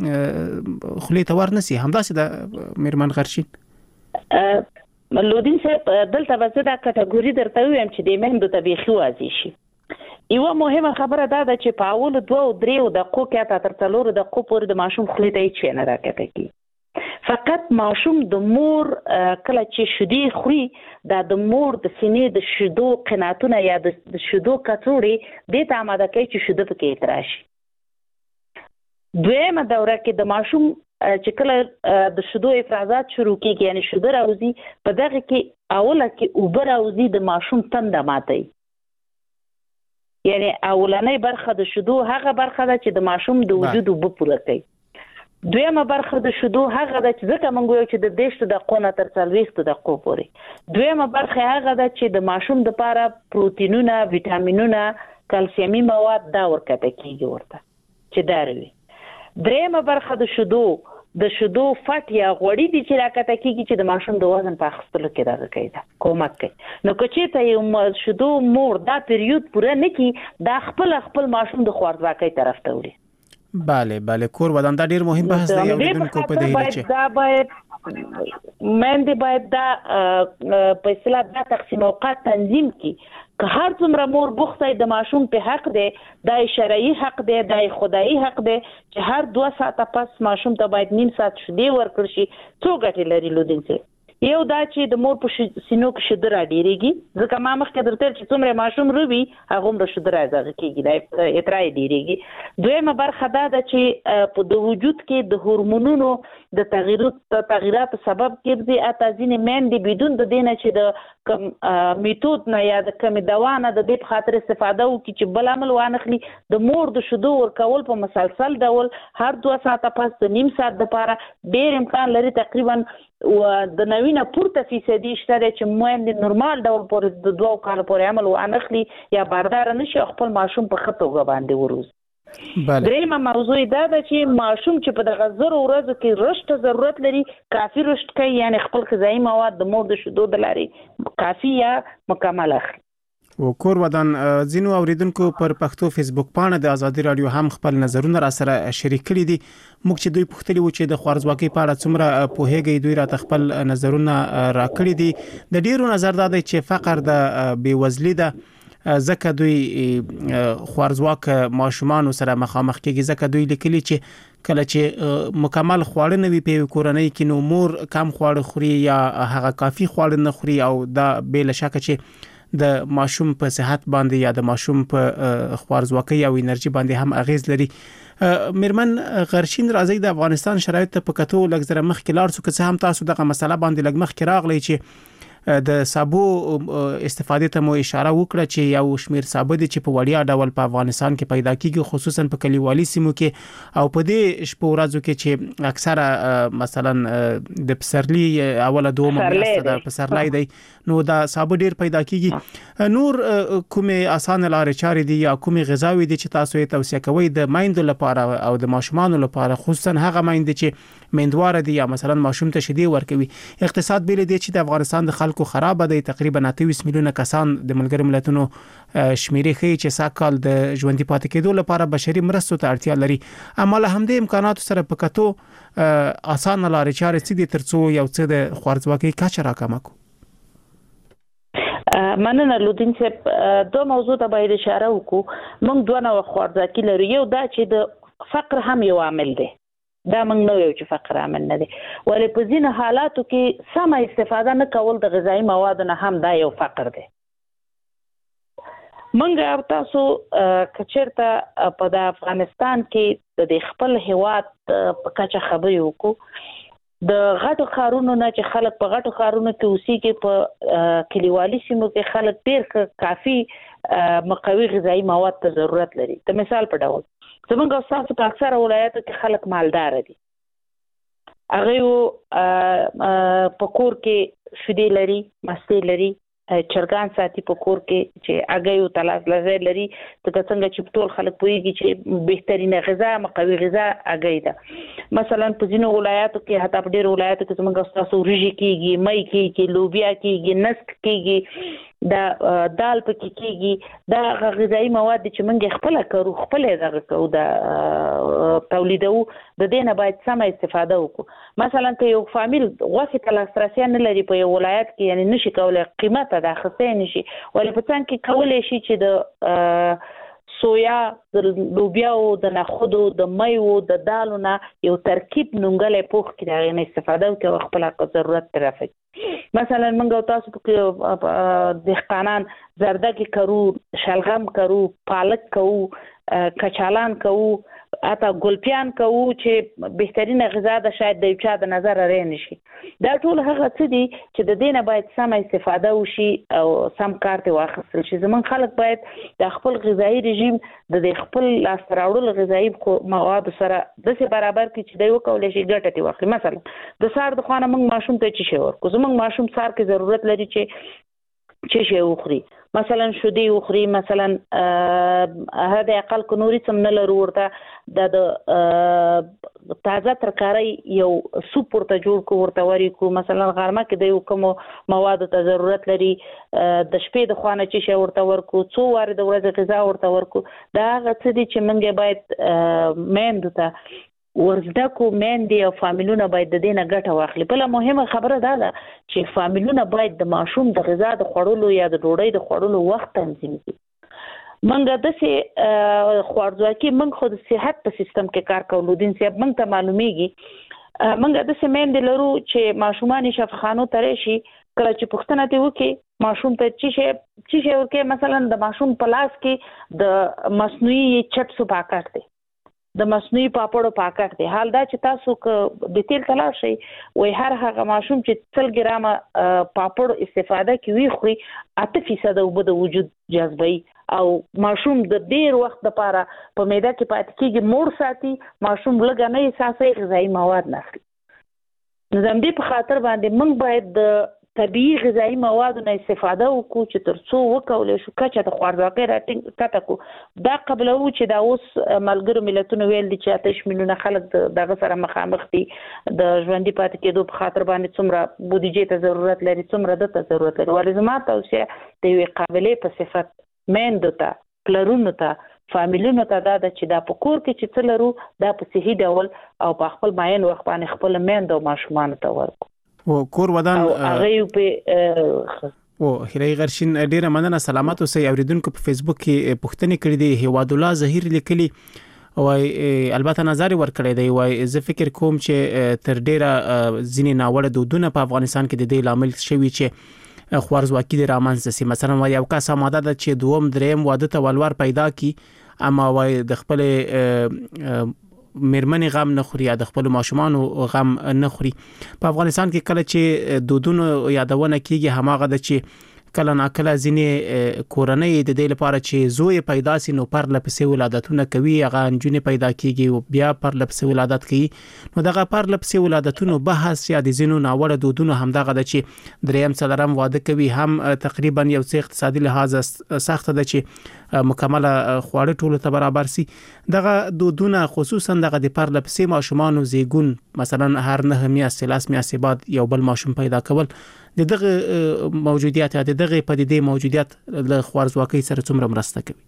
خولې ته ورنسي همداسې د میرمن غرشین
لودین صاحب دلته به زه دا کټګوري درته ویم چې د میندو ته بیخي واضح شي. یوه مهمه خبره دا ده چې په اولو دوه او درېو دقیقو کې حتی تر څلورو دقیقو پورې د ماشوم خولې ته هېڅ شی نه راکښته کېږي. فقط ماشوم د مور کله چې شیدې خوري دا د مور د سینې د شیدو قناتونه یا د شیدو کڅوړې دې ته آماده کوي چې شیدو پکې تراشي. دویمه دوره کې د ماشوم چې کله د شیدو افرازات شروع کیږي یعنی شیدو راوځي په دغه کې اوله کې اوبه راوځي د ماشوم تنده ماتوي. یعنی اولنۍ برخه د شیدو هغه برخه ده چې د ماشوم د وجود اوبه پوره کوي. دویمه برخه د شیدو هغه ده چې ځکه موږ وایو چې د دېرشو دقیقو نه تر څلوېښتو دقیقو پورې. دویمه برخه هغه ده چې د ماشوم دپاره پروتینونه، ویټامینونه، کلسیمي مواد دا ورکته کېږي ورته چې دا روي. دریمه برخه د شیدو د شیدو فټ یا غوړي دي چې راکته کېږي چې د ماشوم د وزن په اخیستلو کې دغه کوي دا کومک کوي. نو که چېرته یو شیدو مور دا پیریود پوره نه کړي دا خپل خپل ماشوم د خوارځواکۍ طرف ته وړي.
بله بله کور ودان دا ډیر مهم بحث دی. اوریدونکو په دې هیله چې
دا باید مېندې باید دا په اصطلاح دا تقسیم اوقات تنظیم کړي که هر څومره مور بوخته د ماشوم په حق دی دا شرعي حق دی دا خدایي حق دی چې هر دوه ساعته پس ماشوم ته باید نیم ساعت شیدې ورکړل شي. څو ګټې لري لودونکي؟ یو دا چې د مور په سینو کې شیدې راډېرېږي ځکه ما مخکې درته چې څومره ماشوم روي هغومره شیدې راځغه کېږي دا اترا یې ډېرېږي. دویمه برخه دا ده چې په د وجود کې د هورمونونو د تغییراتو سبب ګرځي. اته ځینې میندې بدون د دې نه چې د کم میتود نه یا د کمې دوا نه د دې په خاطر استفاده وکړي چې بل عمل وانخلي د مور د شیدو ورکول په مسلسل ډول هر دوه ساعته پس د نیم ساعت دپاره ډېر امکان لري تقریبا د نوي نه پورته فیصدي شته دی چې میندې نورمال ډول پورې د دوو کالو پورې عمل وانخلي یا بارداره نه شي خپل ماشوم په ښه توګه باندې وروزي. دریمه موضوع دا ده چې ماشوم چې په دغه زرو ورځو کې رشد ضرورت لري کافي رشد کوي یعنی خپل غذایي مواد د مور د شیدو د لارې کافي یا مکمل اخلي.
و کور ودان ځینو اوریدونکو پر پښتو فیسبوک پاڼه د ازادي رادیو هم خپل نظرونه را سره شریک کړي دي. موږ چې دوی پوښتلي و چې د خوارځواکۍ په اړه څومره پوهیږي دوی راته خپل نظرونه را کړي دي. د ډیرو نظر دا دی چې فقر د بېوزلي ده ځکه دوی خوارځواک ماشومان سره مخامخ کېږي ځکه دوی لیکلي چې کله چې مکمل خواړه نه وي په کورنۍ کې نو مور کم خواړه خوري یا هغه کافي خواړه نه خوري او دا بې له شکه چې د ماشوم په صحت باندې یا د ماشوم په خوارځواکۍ او انرژي باندې هم اغیز لري. میرمن غرشین راځي د افغانستان شرایط په کتو لږ زره مخکې لاړ سو که هم تاسو دغه مسله باندې لږ مخکې راغلی چې د سابو استفاده ته مو اشاره وکړه چې یو شمیر سابو دي چې په وړیا ډول په افغانستان کې پیدا کیږي خصوصا په کلیوالي سیمو کې او په دې شپو ورځو کې چې اکثره مثلا د پسرلی اوله دوه میاشتې د پسرلی دی نو دا سابو ډیر پیدا کیږي. نور کومه اسانه لارې چارې دي یا کومه غذاوي دي چې تاسو یې توصیه کوئ د مایندو لپاره او د ماشومان لپاره خصوصا هغه مایندې چې میندواره دي یا مثلا ماشوم ته شیدې ورکوي؟ اقتصاد بیل دي چې د افغانستان د خلکو خراب دی تقریبا اته ویشت میلیونه کسان د ملګرو ملتونو شمیرې ښیي چې ساکال د ژوندۍ پاتې کېدو لپاره بشري مرستو ته اړتیا لري. اما له همدې امکاناتو سره په کتو اسانه لارې چارې څه دي ترڅو یو څه د خوارځواکۍ کچه راکمه کړو؟
مننه لودین صاحب. دو موضوع ته باید اشاره وکړو. موږ دوه نوع خوارځواکي لرو. یو دا چې د فقر هم یو عامل دی دا موږ نو یو چې فقر عامل نه دی ولې په ځینو حالاتو کې سمه استفاده نه کول د غذایي موادو نه هم دا یو فقر دی. موږ او تاسو که چېرته په د افغانستان کې د خپل هیواد په کچه خبرې وکړو د غټو ښارونو نه چې خلک په غټو ښارونو کې اوسېږي په کلیوالي سیمو کې خلک ډېر کافي مقوي غذایي مواد ته ضرورت لري. د مثال په ډول زمونږ او ستاسو په اکثره ولایاتو کې خلک مالداره دي. هغوی په کور کې شیدې لري، مستې لري، چرګان ساتي په کور کې چې هګۍ او تلاس لزی لري. ځکه څنګه چې ټول خلک پوهېږي چې بهترینه غذا مقوي غذا هګۍ ده. مثلا په ځینو ولایاتو کې حتی په ډېرو ولایاتو کې زمونږ او ستاسو وریژې کېږي، مۍ کېږي، لوبیا کېږي، نسک کېږي، دا دال پکې کېږي. دا غذایي مواد چې موږ خپله کرو خپله دغه کوو د تولیدوو د دې نه باید سمه استفاده وکړو. مثلا که یو فامیل غوښې ته لاسرسی نه لري په یو ولایت کې یعنې نشي کولی قیمته د اخیستی نشي ولې په څنګ کې کولی شي چې د سویا د لوبیاو د نخودو د میوو د دالو نه یو ترکیب نونګلې پوخ کړي هغه نه استفاده وکړي خپل ضرورت ترافي مثلا موږ تاسو په دهقانان زردکی کرو شلغم کرو پالک کرو کچالان کوو اته ګلپیان کوو چې بهترینه غذا ده شاید د چا د نظر رې نشي دا ټول هغه څه دي چې د دینه باید سم استفاده وشي او سم کار ته واخیستل شي زمون خلک باید د خپل غذایی رژیم د خپل لاس راوړل غذایی مواد سره د سي برابر کې چې دی وکول شي ګټه تی واخلي مثلا د سار د خوانه موږ ماشوم ته چی شي ورکو زمون ماشوم سار کې ضرورت لري چې چی شي وخوري مثلا شودي وخوري مثلا هدا اقل کو نوري سم نه لرو ورته د تازه ترکاری یو سوپ ورته جوړ کو ورته وری کو مثلا غرمه کې د کوم مواد ته ضرورت لري د شپې د خوانه چی شي ورته ورکو څو واره د ورځې غذا ورته ورکو دا غڅ دي چې منګه باید مېند ته ورزده کو مېندې او فامیلونه باید د دینه ګټه واخلي بل مهمه خبره دا ده چې فامیلونه باید د ماشوم د غذا د خوړلو یا د ډوډۍ د خوړلو وخت تنظیم کړي منګه د سي خوارځواکي منګ خو د صحت په سیستم کې کار کولو دین سي منګ ته معلومیږي منګه د سي مېندې لرو چې ماشومان شفخانو ترې شي کله چې پښتنه ته وکي ماشوم ته چی شي چی شي ورکه مثلا د ماشوم پلاس کې د مصنوعي چپس پاکټ دی د مصنوعي پاپړو پاکټ دی حال دا چې تاسو ک د تیل تلاش شي وای هر هغه ماشوم چې څل ګرامه پاپړ استفاده کوي خوري اته فیصد وب د وجود جذبي او ماشوم د ډیر وخت لپاره په معده کې پات کېږي مور ساتي ماشوم لږه نه احساسي غذایی مواد نه اخلي نو زموږ په خاطر باندې موږ باید د طبيعي غذایی موادو نه استفاده وکړو چې ترڅو وکولې شو کچه د خوارځواکۍ راټینګ کته کو دا قبل و چې دا اوس ملګرو ملتونو ویل دي چې آتش میلیونه خلک دغه سره مخامخ دي د ژوندۍ پاتې کېدو په خاطر باندې څومره بودیجې ته ضرورت لري څومره د ته ضرورت لري ولې زما توصیه د یو قابلیت په صفت مېندو ته پلرونو ته فامیلونو ته دا چې دا په کور کې چې څلرو دا په صحیح ډول او په خپل ماین وخت باندې خپل مېندو او ماشومان ته ورکو
و کور ودان
هغه په
او هیرای غرشین ډیره مننه سلامات اوسئ اوریدونکو په فیسبوک کې پوښتنه کړې دي هیواد الله ظهیر لیکلي وای البته نظر ورکړی دی وای زه فکر کوم چې تر ډیره ځینې ناوړه دودونه په افغانستان کې د دې لامل شوی چې خوارځواکي د رامنځته سي مثلا وای یو کس آماده ده چې دوم دریم واده ته ولور پیدا کی اما وای د خپل مرمنې غم نه خوري یا د خپل ماشومانو غم نه خوري په افغانستان کې کله چې دودونو یادونه کیږي هماغه د چې کله ناکله ځینې کورنۍ د دې لپاره چې زوی پیدا سي نو پر لپسې ولادتونه کوي هغه انجونې پیدا کیږي او بیا پر لپسې ولادت کوي نو دغه پر لپسې ولادتونو بحث یا د زینو ناوړه دودونو همدغه د چې دریم څلرم واده کوي هم تقریبا یو څه اقتصادي لحاظ سخت ده چې مکمله خواړه ټول ته برابر سي دغه دودونه خصوصا دغه د پر لپسې ماشومان زیګون مثلا هر نه میاشتې لاس میاشتې بعد یو بل ماشوم پیدا کول د دغه موجودیت د دغه پدیدې موجودیت له خوارځواکۍ سره څومره مرسته کوي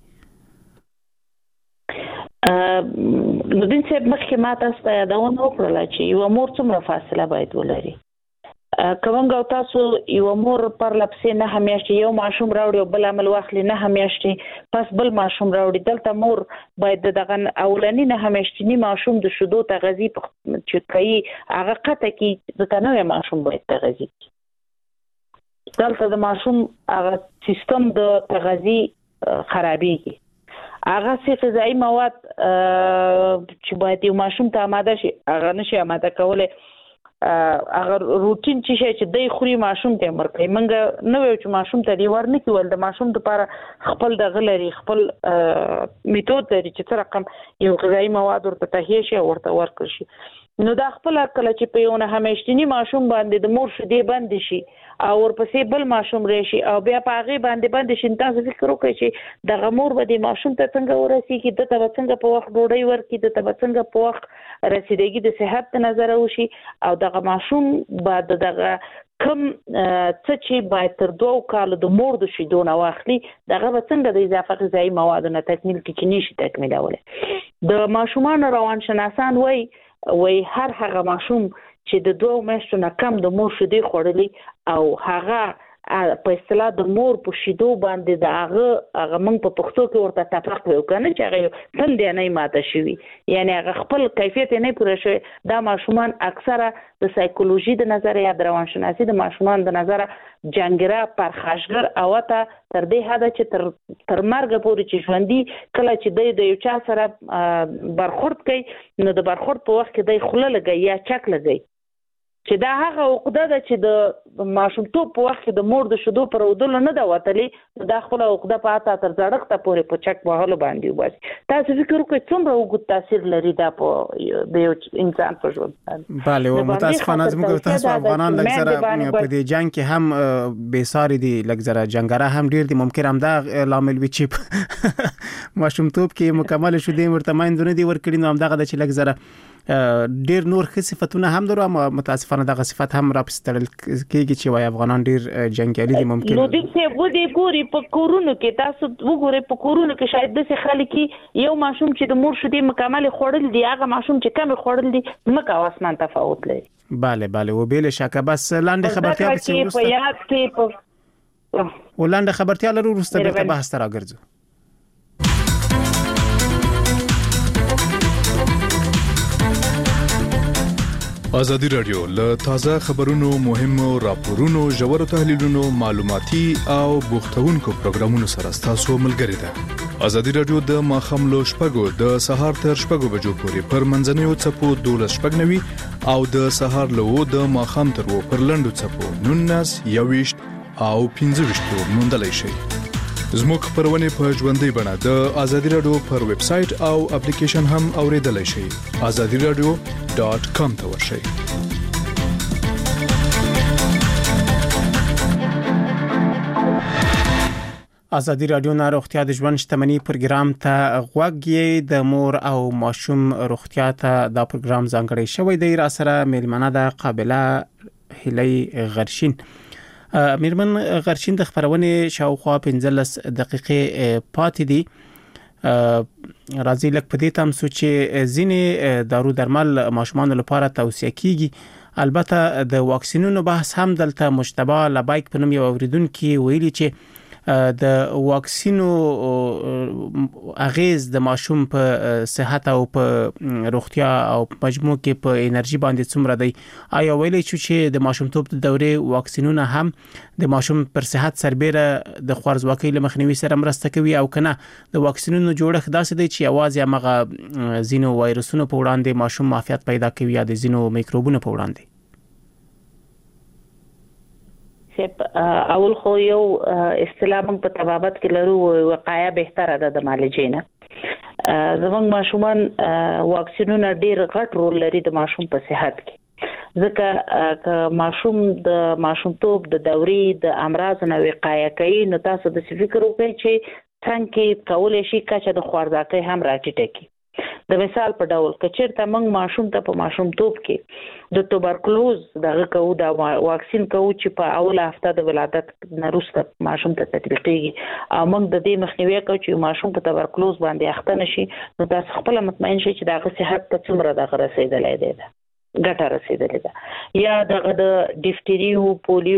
نو دین چې مخکې ما تاسو ته دا ونه وکړل چې یو مور څومره فاصله باید ولري کومه تاسو یو مور پر لپسې نه همیاشتي یو ماشوم راوړي او بل عمل واخلي نه همیاشتي پس بل ماشوم راوړي دلته مور باید دغه اولنی نه همیاشتي ماشوم د شودو تغذی چې کوي هغه قطه کې د تنوع ماشوم باید تغذی دلته د ماشوم هغه سیستم د تغذی خرابېږي هغه سي غذایی مواد چې باید یو ماشوم ته آماده شي هغه نشي آماده کولای هغه روټین چې چې د خوري ماشوم ته مرکې منګه نو یو چې ماشوم ته دی ورنه کول د ماشوم لپاره خپل د غلري خپل میتود لري چې تر رقم یو غذایی مواد ورته تهیه شي ورته ورکړي شي نو دا خپل کله چې په یو نه همیشتنی ماشوم باندې د مور شدې بند شي او ورپسې بل ماشوم راشي او بیا په هغه باندې باندې شین تاسو فکر وکړئ چې د غمور به د ماشوم ته څنګه ورسیږي د ته څنګه په وخت ډوډۍ ورکړي د ته څنګه په وخت رسیدګي د صحت نظر وشي او دغه ماشوم بعد دغه کم څه چې باید تر دوه کال د مور د شیدو نه واخلي دغه څنګه د اضافه غذایی موادو نه تکمیل کې نشي تکمیلوله د ماشومان روانشناسان وای وای هر هغه ماشوم چې د دوه میاشتو نه کم د مور شیدې خوړلې او هغه په اصطلاح د مور په شیدو باندې د هغه هغه موږ په پښتو کې ورته تفاق ویو کنه چې هغه تندې نه ماته شوی یعنی هغه خپل کیفیت نه پوره شوی دا ماشومان اکثره د سایکولوژي د نظر یا د روانشناسي د ماشومان د نظر جنگره پرخاشګر او ته تر دې حد چې تر تر مرګ پورې چې ژوندۍ کله چې د یو چا سره برخورد کوي نو د برخورد په وخت کې د خوله لګي یا چک لګي چې دا هغه عقده ده چې د ماشومتوب په وخت کې د مور د شیدو پر ودل نه دا وتلې دا خپل عقده پاته تر ځړښت پورې په چک وهلو باندې وباسي تاسو فکر وکړئ څومره وګت تاثیر لري دا په د یو انسان په ژوند باندې
bale او متاسفانه زموږ تاسو افغانان لږ زره په دې جنگ کې هم بیساری دي لږ زره جنگره هم ډیر دي ممکن هم دا لامل وي چې ماشومتوب کې مکمل شیدې ورته مایندونه دي ورکړي نو هم دغه د چې لږ زره ډیر نور ښه صفاتونه هم درو اما متاسفانه دغه صفات هم راپستل کېږي چې وای افغانان ډیر جنگیالي دي ممکن
نو دې څه و دې ګوري په کورونو کې تاسو وګورئ په کورونو کې شاید د څه خلک یو ماشوم چې د مور شیدې مکمل خوړل دي هغه ماشوم چې کم خوړل دي مکه واسمان تفاوت لري
bale bale و بل شکه بس لاندې خبرتیا
په په یاد کې په
ولاندې خبرتیا لرو ورسته به بحث تر راګرځو
ازادي رادیو له تازه خبرونو مهمو راپورونو ژورو تحلیلونو معلوماتي او بوختونکو پروګرامونو سره تاسو ملګری ده ازادي رادیو د ماخام لو شپږو د سهار تر شپږو بجو پورې پر منځنوي چپو دولس شپږنوي او د سهار له د ماخام تر و پر لندو چپو نونس یويشت او پنځه وشتو موندلای شي زموږ خبرونه په ژوندۍ بڼه د ازادي رادیو پر ویب سټ او اپلیکیشن هم اوریدلای شئ azadi radio dot com ته ورشئ
ازادي رادیو نه روغتیا د ژوند شتمنۍ پروګرام ته غوږی د مور او ماشوم روغتیا ته دا پروګرام ځانګړی شوی دی را سره میلمنه د قابله هلي غرشین میرمن غرشین د خبرونه شاوخوا پنځلس دقیقې پاتې دي راځي لکه په دې تم سوچ ځینې دارو درمل ماشومان لپاره توصیه کیږي البته د واکسینونو بحث هم دلته مشتبه لبایک په نوم یو اوریدونکو ویلي چې د واکسینو اغیز د ماشوم په صحت او په روغتیا او مجموع کې په انرژي باندې څومره دی آیا ویلي چې د ماشومتوب د دورې واکسینونه هم د ماشوم پر صحت سربېره د خوارزواکۍ له مخنیوي سره مرسته کوي او کنه د واکسینونو جوړښت داسې دی چې اواز یا مغه زینو وایرسونو په وړاندې ماشوم معافیت پیدا کوي یا د زینو میکروبونو په وړاندې
اول خو یو اصطلاح موږ په طبابت کې لرو وقایه بهتره ده د معالجې نه زموږ ماشومان واکسینونه ډیر غټ رول لري د ماشوم په صحت کې ځکه ک ماشوم د ماشومتوب د دورې د امراض نه وقایه کوي نو تاسو د فکر وکړئ چې څنګه کولای شي کچه د خوارځاکۍ هم راټیټه کی د مثال په ډول کچېرته موږ ماشوم ته په ماشومتوب کې د توبرکلوز دغه کوو دا واکسین کوو چې په اوله هفته د ولادت نه وروسته ماشوم ته تطبیقېږي او موږ د دې مخنیوي کوو چې ماشوم په توبرکلوز باندې اخته نشي نو تاسو خپل مطمئن شئ چې دغه صحت ته څومره دغه رسیدلای دی ګټه رسیدلې ده یا دغه د ډیفتری او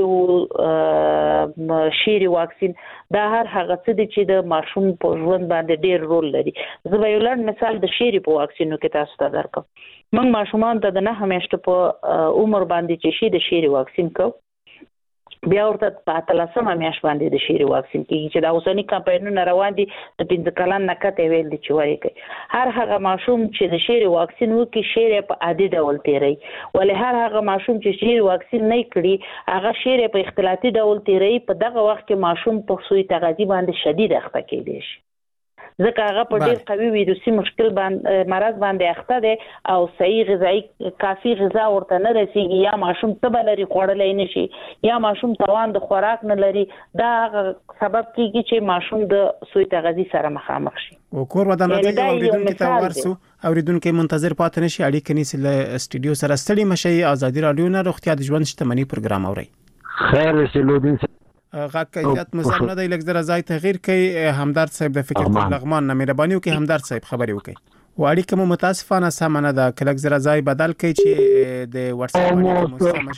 پولیو شيري واکسین دا هر هغه څه دي چې د ماشوم په ژوند باندې ډېر رول لري زه به یو لنډ مثال د شيري په واکسینو کې تاسو ته درکوم موږ ماشومان ته د نه همیشته په عمر باندې چې شي د شيري واکسین کو بیا ورته په اتلسمه میاشت باندې د شيري واکسین کیږي چې دا اوسنی کمپاینونه روان دي د پنځه کلن نه کته ویل دي چې وایي کوي هر هغه ماشوم چې د شيري واکسین وکړي شيري په عادي ډول تیری ولې هر هغه ماشوم چې شيري واکسین نه کړي هغه شيري په اختلاطي ډول تیری په دغه وخت کې ماشوم په سوی تغذیه باندې شدید اخته کېدی شي ځکه هغه په ډېر قوي ویروسي مشکل باندې مرض باندې اخته دي او صحیح غذایی کافي غذا ورته نه رسیږي یا ماشوم تبه لري خوړلای نشي یا ماشوم توان د خوراک نه لري دا سبب کیږي چې ماشوم د سوی تغذیه سره مخامخ شي
او کور ودان راځي اوریدونکو ته ورسو اوریدونکو منتظر پاتې نشي اړیکه نیسي له استودیو سره ستړي مشي ازادي رادیو نه روغتیا د ژوند شتمنۍ پروګرام اوري
خیر سلودین
غاک کیفیت مزم نه دی لکه درځای تغییر کوي همدارد صاحب د فکر پر لغمان نه مهرباني وکي همدارد صاحب خبري وکي واړی کوم متاسفانه سمنه ده کلک درځای بدل کوي چې د واتس اپ باندې مو سم شي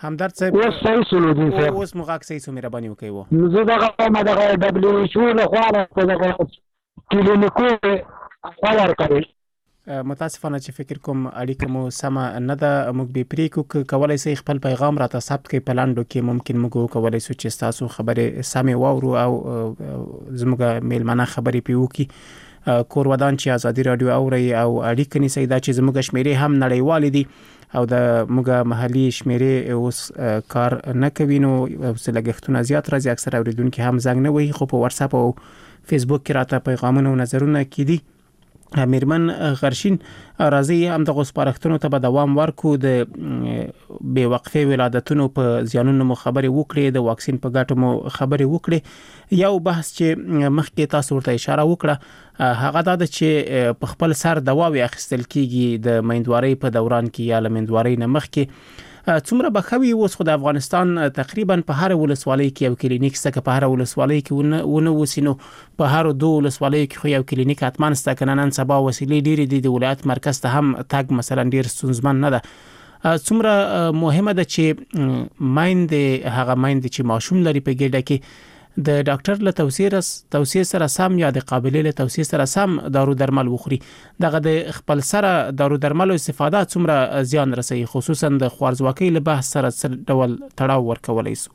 همدرد صاحب
اوس صحیح سلودین صاحب
اوس مغاک صحیح سو مهرباني وکړئ و
نو زه دغه ما دغه دبليو ایچ او له خوا نه دغه کلینیکو خبر کوي.
متاسفانه چې فکر کوم اړیکه مو سمه نه ده، موږ به پریکو کولای شي خپل پیغام راته ثبت کړئ په لاندو کې، ممکن موږ کولای شو چې تاسو خبره سمې واورو او زموږ میلمانه خبرې پیو کی کور ودان چې ازادي رادیو اوري او اړیکه نشي دا چې زموږ شمیرې هم نړیوال دي او د موږ محلي شمیرې اوس کار نه کوي، نو لګښتونه زیات راځي. اکثر اوریدونکو هم زنګ نه وي، خو په واتس اپ او فیسبوک کې راته پیغامونه او نظرونه کړي. میرمن غرشین راځي هم د غوسپارښتنو ته به دوام ورکو، د بې وقفې ولادتونو په زیانونو مو خبرې وکړي، د واکسین په ګټو مو خبرې وکړي. یو بحث چې مخکې تاسو ورته اشاره وکړه هغه دا ده چې په خپل سر دواوی اخیستل کیږي د میندوارۍ په دوران کې یا لمندوارۍ نه مخکې. څومره بخوي اوس خو د افغانستان تقریبا په هر ولسوالۍ کې یو کلینیک سته، په هر ولسوالۍ کې ونه وسینو په هر دوه ولسوالۍ کې خو یو کلینیک اتمان سته، کنه نن سبا وسیلې ډېرې دي، د ولایت مرکز ته هم تګ مثلا ډېر ستونزمن نه ده. څومره مهمه ده چې مایندې هغه مایندې چې ماشوم لري په ګډه کې د ډاکټر له توصیه توصیه سره سم یا د قابلیت له توصیه سره سم دارو درمل وخوري. دغه د خپل سره دارو درمل استفاده څومره زیان رسي، خصوصا د خوارزواکۍ له بحث سره څه ډول تړاو ورکولای شي؟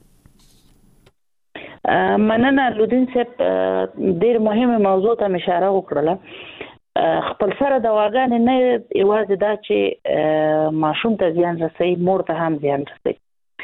مننه لودین صاحب، ډیر مهمه موضوع ته اشاره وکړه. خپل سره دواګانې نه یوازې دا چې ماشوم ته زیان رسي، مور ته هم زیان رسي.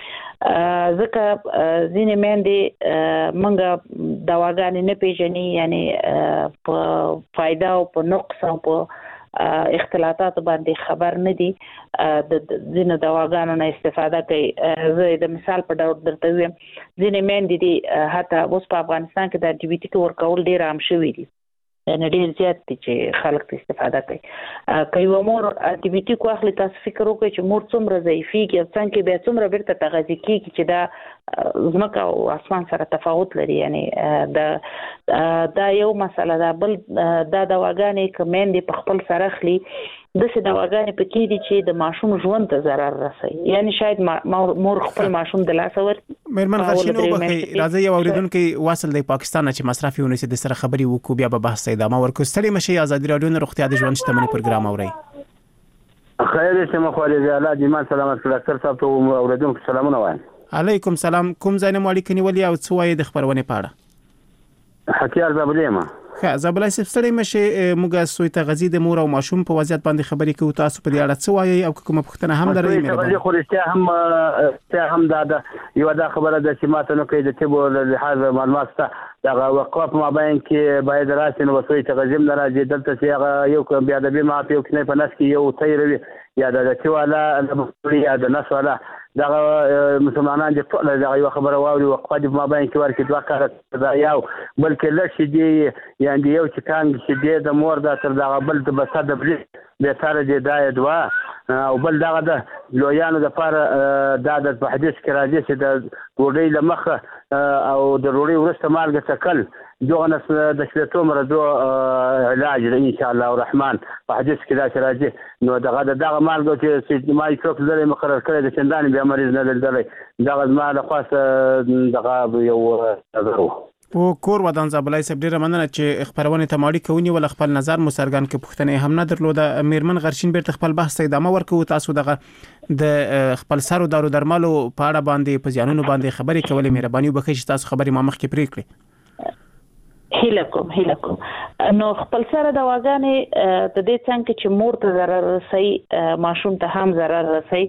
ځکه ځینې میندې موږ دواګانې نه پیژني، یعنی په فایده او په نقص او په اختلاطات باندې خبر نه دي، د ځینې دواګانو نه استفاده کوي. زه د مثال په ډول درته وایم، ځینې میندې دي حتی اوس په افغانستان کې د انټي بیوټیک ورکول ډیر عام شوي دي، یعنی ډیر زیات دي چې خلک ته استفاده کوي. که یو مور انټي بیوټیک واخلي، تاسو فکر وکړئ چې مور څومره ضعیفیږي او څنګه بیا څومره بیرته تغذیه کیږي چې دا ځمکه او اسمان سره تفاوت لري. یعنی دا دا یو مسله ده. بل دا دواګانې که میندې په خپل سره اخلي، داسې دواګانې پکې دي چې د ماشوم ژوند ته ضرر رسوي، یعنی شاید مور خپل ماشوم د لاسه ورکړي.
میرمن غرشین وبخښئ، راځي یو اوریدونکي واصل د پاکستان چې مصرف یې ونیسي د سره خبرې وکړو، بیا به بحث ادامه ورکړو. ستړي مشي، ازادي رادیو نه روغتیا د ژوند شتمنۍ پروګرام اورئ.
خیر شه مخالي الله دې مان سلامت کړه. ډاکټر صاحب ته اوریدونکو سلامونه وایم.
علیکم سلام. کوم ځای نه اړیکه نیولې او څه وایي د خبرونې په اړه؟
حکیار زابلیما.
ښه زابلای صاحب، ستړي مشي، موږ سوی تغذیه د مور او ماشوم په وضعیت باندې خبرې کوو. تاسو په دې اړه څه وایي او کومه پوښتنه هم لرئ؟
مې خو رښتیا هم ته هم دا د یو دا خبره ده چې ماته نو کې د تبو لحاظ معلومات ته دغه وقف مابین کې باید راسي نو وسوي تغذیم نه راځي. دلته چې هغه یو بیا د بیمه په یو کې په نس کې یو تیروي یا د چواله یا د نس والا دغه مسلمانان چې ټول دغه یو خبره واوري وقفه د مابین کې ورکې دوه کار دا یو بلکې لشي دی یعنی یو چې کانګ چې دی د مور دا تر دغه بل د بسا د بل به سره دی دا دوا او بل دغه د لویانو د پاره دا د حدیث کې راځي چې د ګوډۍ لمخه او د روړي ورسته مالګه څکل دغه نس د شپږ مرزو علاج ان شاء الله الرحمن په حدیث کې دا راځي. نو دغه دغه مالګه چې ما یې څوک زره مقرر کړی د چندانې بیا مریض نه دلدلې دغه ما د خاص دغه یو نظر
او کور ودان زابلای صاحب ډیره مننه چې خبرونه ته ماړی کوي ول خپل نظر مسرګان کې پښتنې هم نه درلوده. میرمن غرشین بیرته خپل بحث ادامه ورکوي. تاسو دغه د خپل سر او دارو درملو په اړه باندې په ځانونو باندې خبرې کولې، مهرباني وکړئ چې تاسو خبرې ما مخکې پرې کړئ.
هیله کوم هیله کوم نو خپل سره دواګانې د دې څنګه چې مور ته ضرر رسي، ماشوم ته هم ضرر رسي،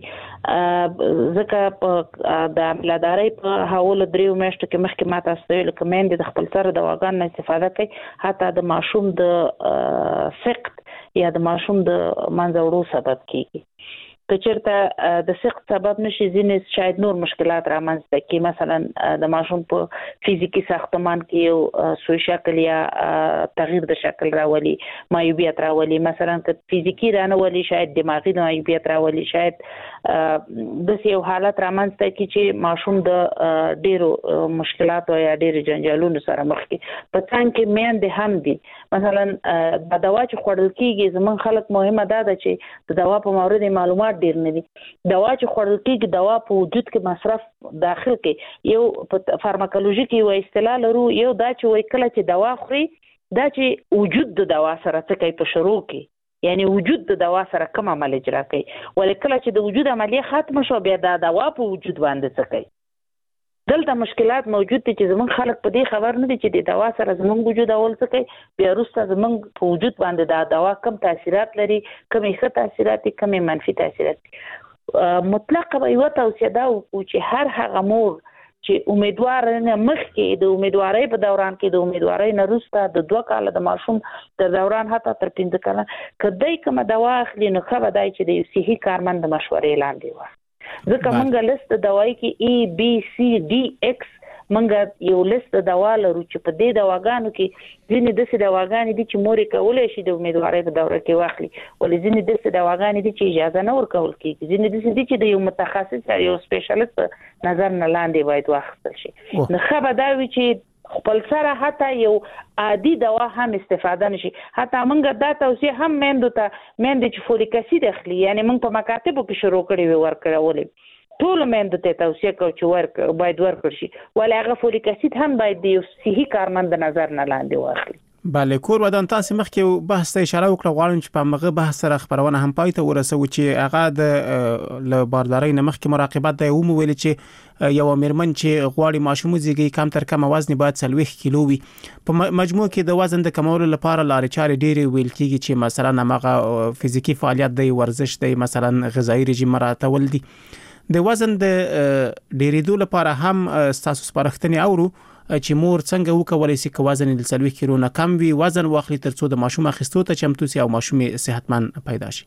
ځکه په د ملادارۍ په حواله دریو میاشتو کې مخکې ماته استوي لکه میندې د خپل سره دواګانو استفاده کوي، حتی د ماشوم د سقط یا د ماشوم د منځ وړو سبب کیږي. که چېرته د سقط سبب نشي، ځینې شاید نور مشکلات رامنځته کړي، مثلا د ماشوم په فزیکی ساختمان کې یو سوی شکل یا تغییر د شکل راولي، معیوبیت راولي، مثلا که فزیکی رانولي شاید دماغي معیوبیت راولي، شاید د یو حالت رامنځته کړي چې ماشوم د ډیرو مشکلاتو یا ډیرو جنجالونو سره مخ کې. په څنګه کې میندې هم دي، مثلا د دوا چې خوړل کیږي زمون خلک مهمه ده چې د دوا په مورد معلومات مقاومت ډیر نه دي. دوا چې خوړل کېږي دوا په وجود کې مصرف داخل کې یو په فارماکولوژي کې یو اصطلاح لرو، یو دا چې وایي کله چې دوا خوري دا چې وجود د دوا سره څه کوي په شروع کې، یعنی وجود د دوا سره کوم عمل اجرا کوي، ولې کله چې د وجود عملیه ختم شو بیا دا دوا په وجود باندې څه کوي. دلته مشکلات موجود دي چې زمونږ خلک په دې خبر نه دي چې د دوا سره زمونږ وجود اول څه کوي، بیا وروسته زمونږ په وجود باندې دا دوا کم تاثیرات لري، کمې ښه تاثیرات دي، کمې منفي تاثیرات دي. مطلق به یوه توصیه دا وکړو چې هر هغه مور چې امیدوار نه مخکې د امیدوارۍ په دوران کې د امیدوارۍ نه وروسته د دوه کاله د ماشوم تر دوران حتی تر پنځه کاله که دی کومه دوا اخلي نو ښه به دی چې د یو صحي کارمند د مشورې لاندې وه. ځکه موږ لیست د دوایي کې ای بی سی ډي ایکس موږ یو لیست د دوا لرو چې په دې دواګانو کې ځینې داسې دواګانې دي چې مورې کولی شي د امیدوارۍ په دوره کې واخلي، ولې ځینې داسې دواګانې دي چې اجازه نه ورکول کېږي، ځینې داسې دي چې د یو متخصص یو سپیشلیست په نظر نه لاندې باید واخیستل شي. نو ښه به دا وي چې خپل سره حتی یو عادي دوا هم استفاده نشي. حتی موږ دا توصیه هم میندو ته میندې چې فولیک اسید اخلي، یعنی موږ په مکاتبو کې شروع کړي وي ورکړولې ټولو میندو ته توصیه کوو چې ورک باید ورکړ شي، ولې هغه فولیک اسید هم باید د یو صحي کارمند د نظر نه لاندې واخلي.
بله کور ودان تاسو مخکې بحث ته اشاره وکړه، غواړم چې په هغه بحث سره خبرونه هم پای ته ورسوو چې هغه د له باردارۍ نه مخکې مراقبت دی. هم ویل چې یو میرمن چې غواړي ماشوم زیږي کم تر کم وزن باید څلوېښت کیلو وي. په مجموع کې د وزن د کمولو لپاره لارې چارې ډېرې ویل کېږي چې مثلا هغه فزیکی فعالیت دی، ورزش دی، مثلا غذایی رژیم مراعاتول دي. د وزن د ډېرېدو لپاره هم ستاسو سپارښتنې اورو چې مور څنګه وکولای شي که وزن د څلوېښت کیلو نه کم وي وزن واخلي ترڅو د ماشوم اخیستو ته چمتو شي او ماشوم صحتمند پیدا شي.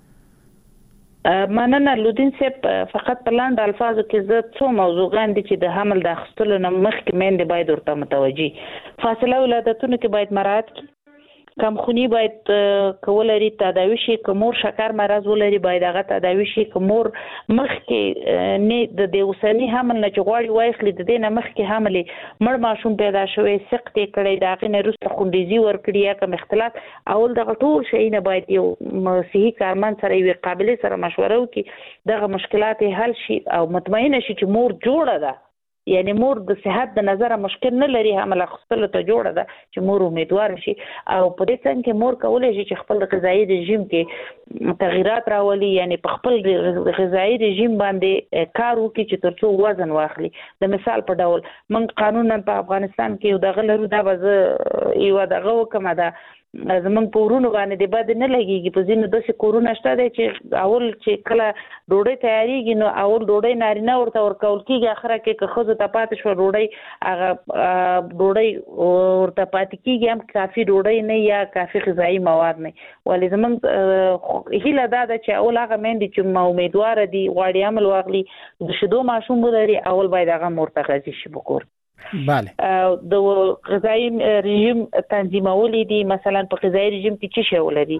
مننه لودین صاحب، فقط په لاندې الفاظو کې زه څو موضوعان دي چې د حمل د اخیستلو نه مخکې میندې باید ورته متوجي. فاصله ولادتونو کې باید مراعات کړي، کمخونی باید کولري تداوی شي، که مور شکر مرض ولري باید هغه تداوی شي، که مور مخکې نه د دې اوسني حمل نه چې غواړي واخلي د دې نه مخکې حمل مړ ماشوم پیدا شوی سقط کړي د هغې نه وروسته خوندیزي ورکړي یا کوم اختلاط، اول دغه ټول شیونه باید یو صحي کارمند سره یوې قابلې سره مشوره وکړي، دغه مشکلات حل شي او مطمئنه شي چې مور جوړه ده، یعنی مور د صحت د نظره مشکل نه لري، حمل اخیستلو ته جوړه ده چې مور امیدوار شي. او په دې څنګ کې مور کولی شي چې خپل غذایي رژیم کې تغییرات راولي، یعنی په خپل غذایي رژیم باندې کار وکړي چې ترڅو وزن واخلي. د مثال په ډول موږ قانونا په افغانستان کې یو دغه لرو، دا به زه یوه دغه وکړم، دا زمونږ په ورونو باندې د بد نه لګېږي. په ځینو داسې کورونه شته دی چې اول چې کله ډوډۍ تیارېږي نو اول ډوډۍ نارینه ورته ورکول کېږي، اخره کې که ښځو ته پاتې شوه ډوډۍ هغه ډوډۍ ورته پاتې کېږي، هم کافي ډوډۍ نه یا کافي غذایي مواد نه. ولې زمونږ هیله دا ده چې اول هغه میندې چې امیدواره دي غواړي حمل واخلي د شیدو ماشوم ولري، اول باید هغه مور ته غذي شي په کور.
بله
د غذایی رژیم تنظیمول دي، مثلا په غذایی رژیم کې څه شی ولري،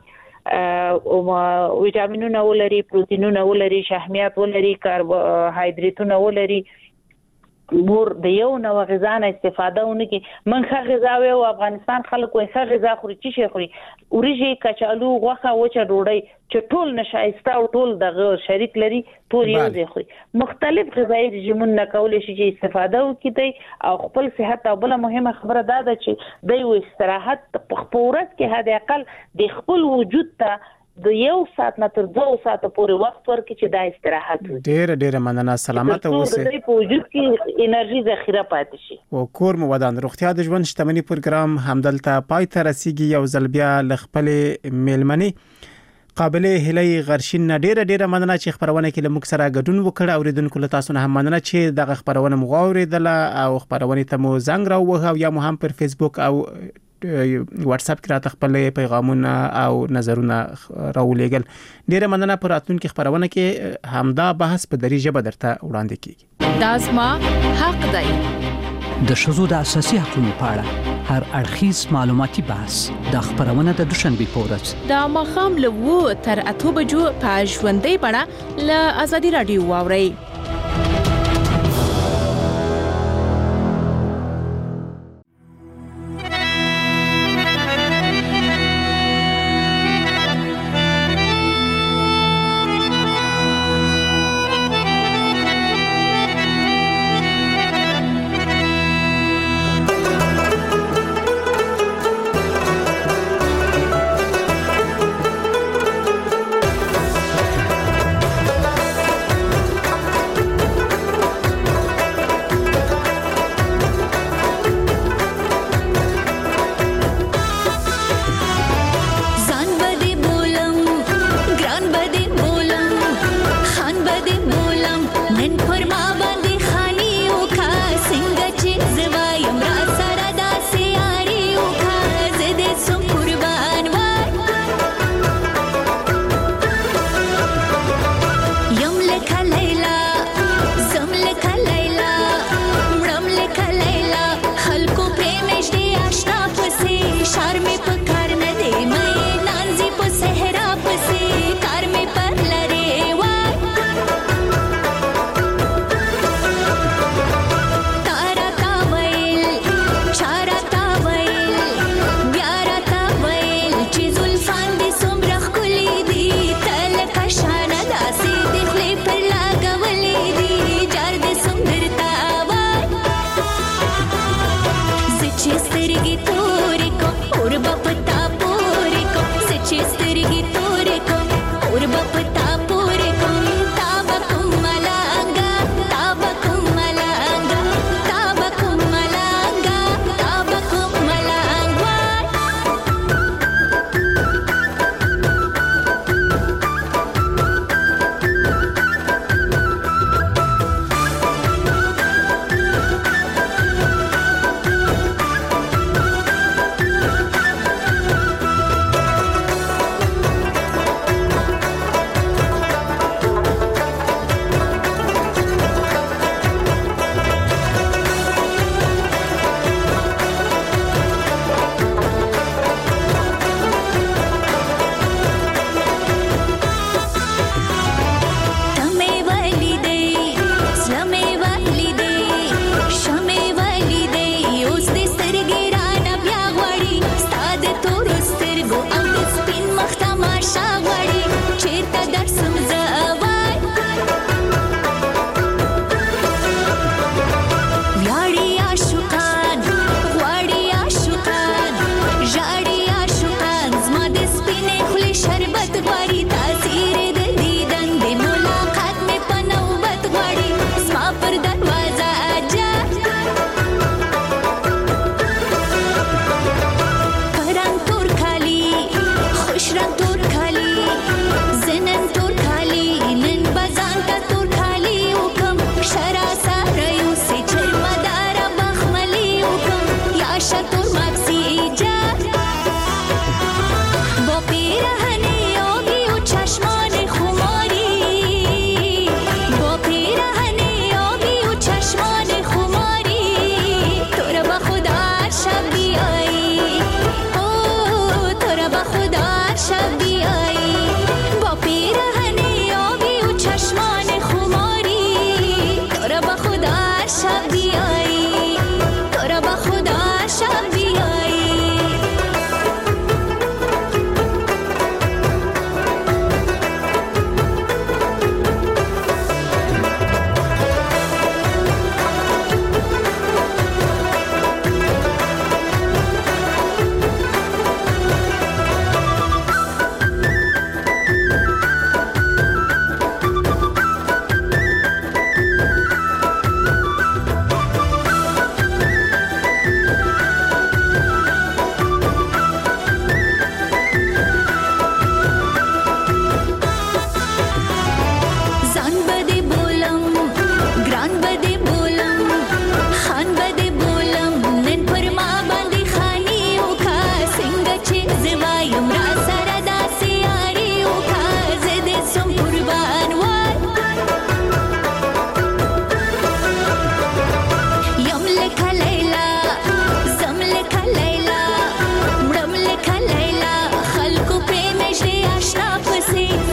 او ویټامینونه ولري، پروتینونه ولري، شحمیات ولري، کاربوهایدریتونه ولري. مور د یو نوع غذا نه استفاده ونه کړي. من ښه غذا وایو، افغانستان خلک وایي ښه غذا خوري، څه شی خوري؟ وریجې، کچالو، غوښه، وچه ډوډۍ چې ټول نشایسته او ټول دغه شریک لري، ټول یو ځای خوري. مختلف غذایي رژیمونه کولی شي چې استفاده وکړي او خپل صحت. او بله مهمه خبره دا ده چې د یو استراحت په ورځ کې حد اقل د خپل وجود ته د یو ساعت نه تر دوه ساعته پورې وخت ورکړي چې دا استراحت وکړي.
ډېره ډېره مننه، سلامته اوسئ،
د په وجود کې انرژي ذخیره پاتې شي.
او کور مو ودان. روغتیا د ژوند شتمني پروګرام همدلته پای ته رسیږي. یو ځل بیا له خپلې میلمنې قابلې هیلۍ غرشین نه ډېره ډېره مننه چې خبرونه کې له موږ سره ګډون وکړ. اوریدونکو له تاسو نه هم مننه چې دغه خبرونه مو واورېدله او خبرونه ته مو زنګ راووهه او یا مو هم پر فیسبوک او واتس اپ کې راته خپل پیغامونه او نظرونه راولېږل. ډېره مننه. پر راتلونکي خبرونه کې همدا بحث په دري ژبه درته وړاندې کیږي.
دا زما حق دی.
د ښځو د اساسي حقوقو په اړه هر اړخیز معلوماتي بحث د خبرونه د دوشنبه په ورځ
د ماښام له اووه تر اته بجو په ژوندۍ بڼه له ازادي رادیو واورئ.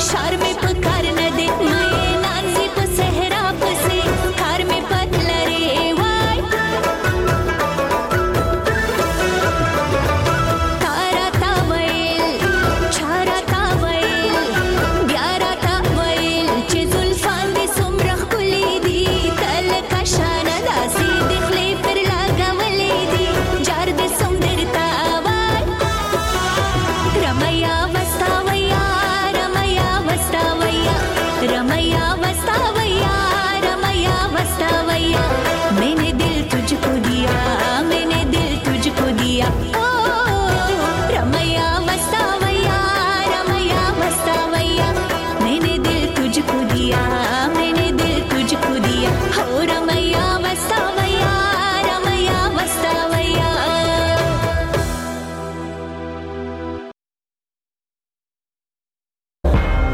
فشار می پکا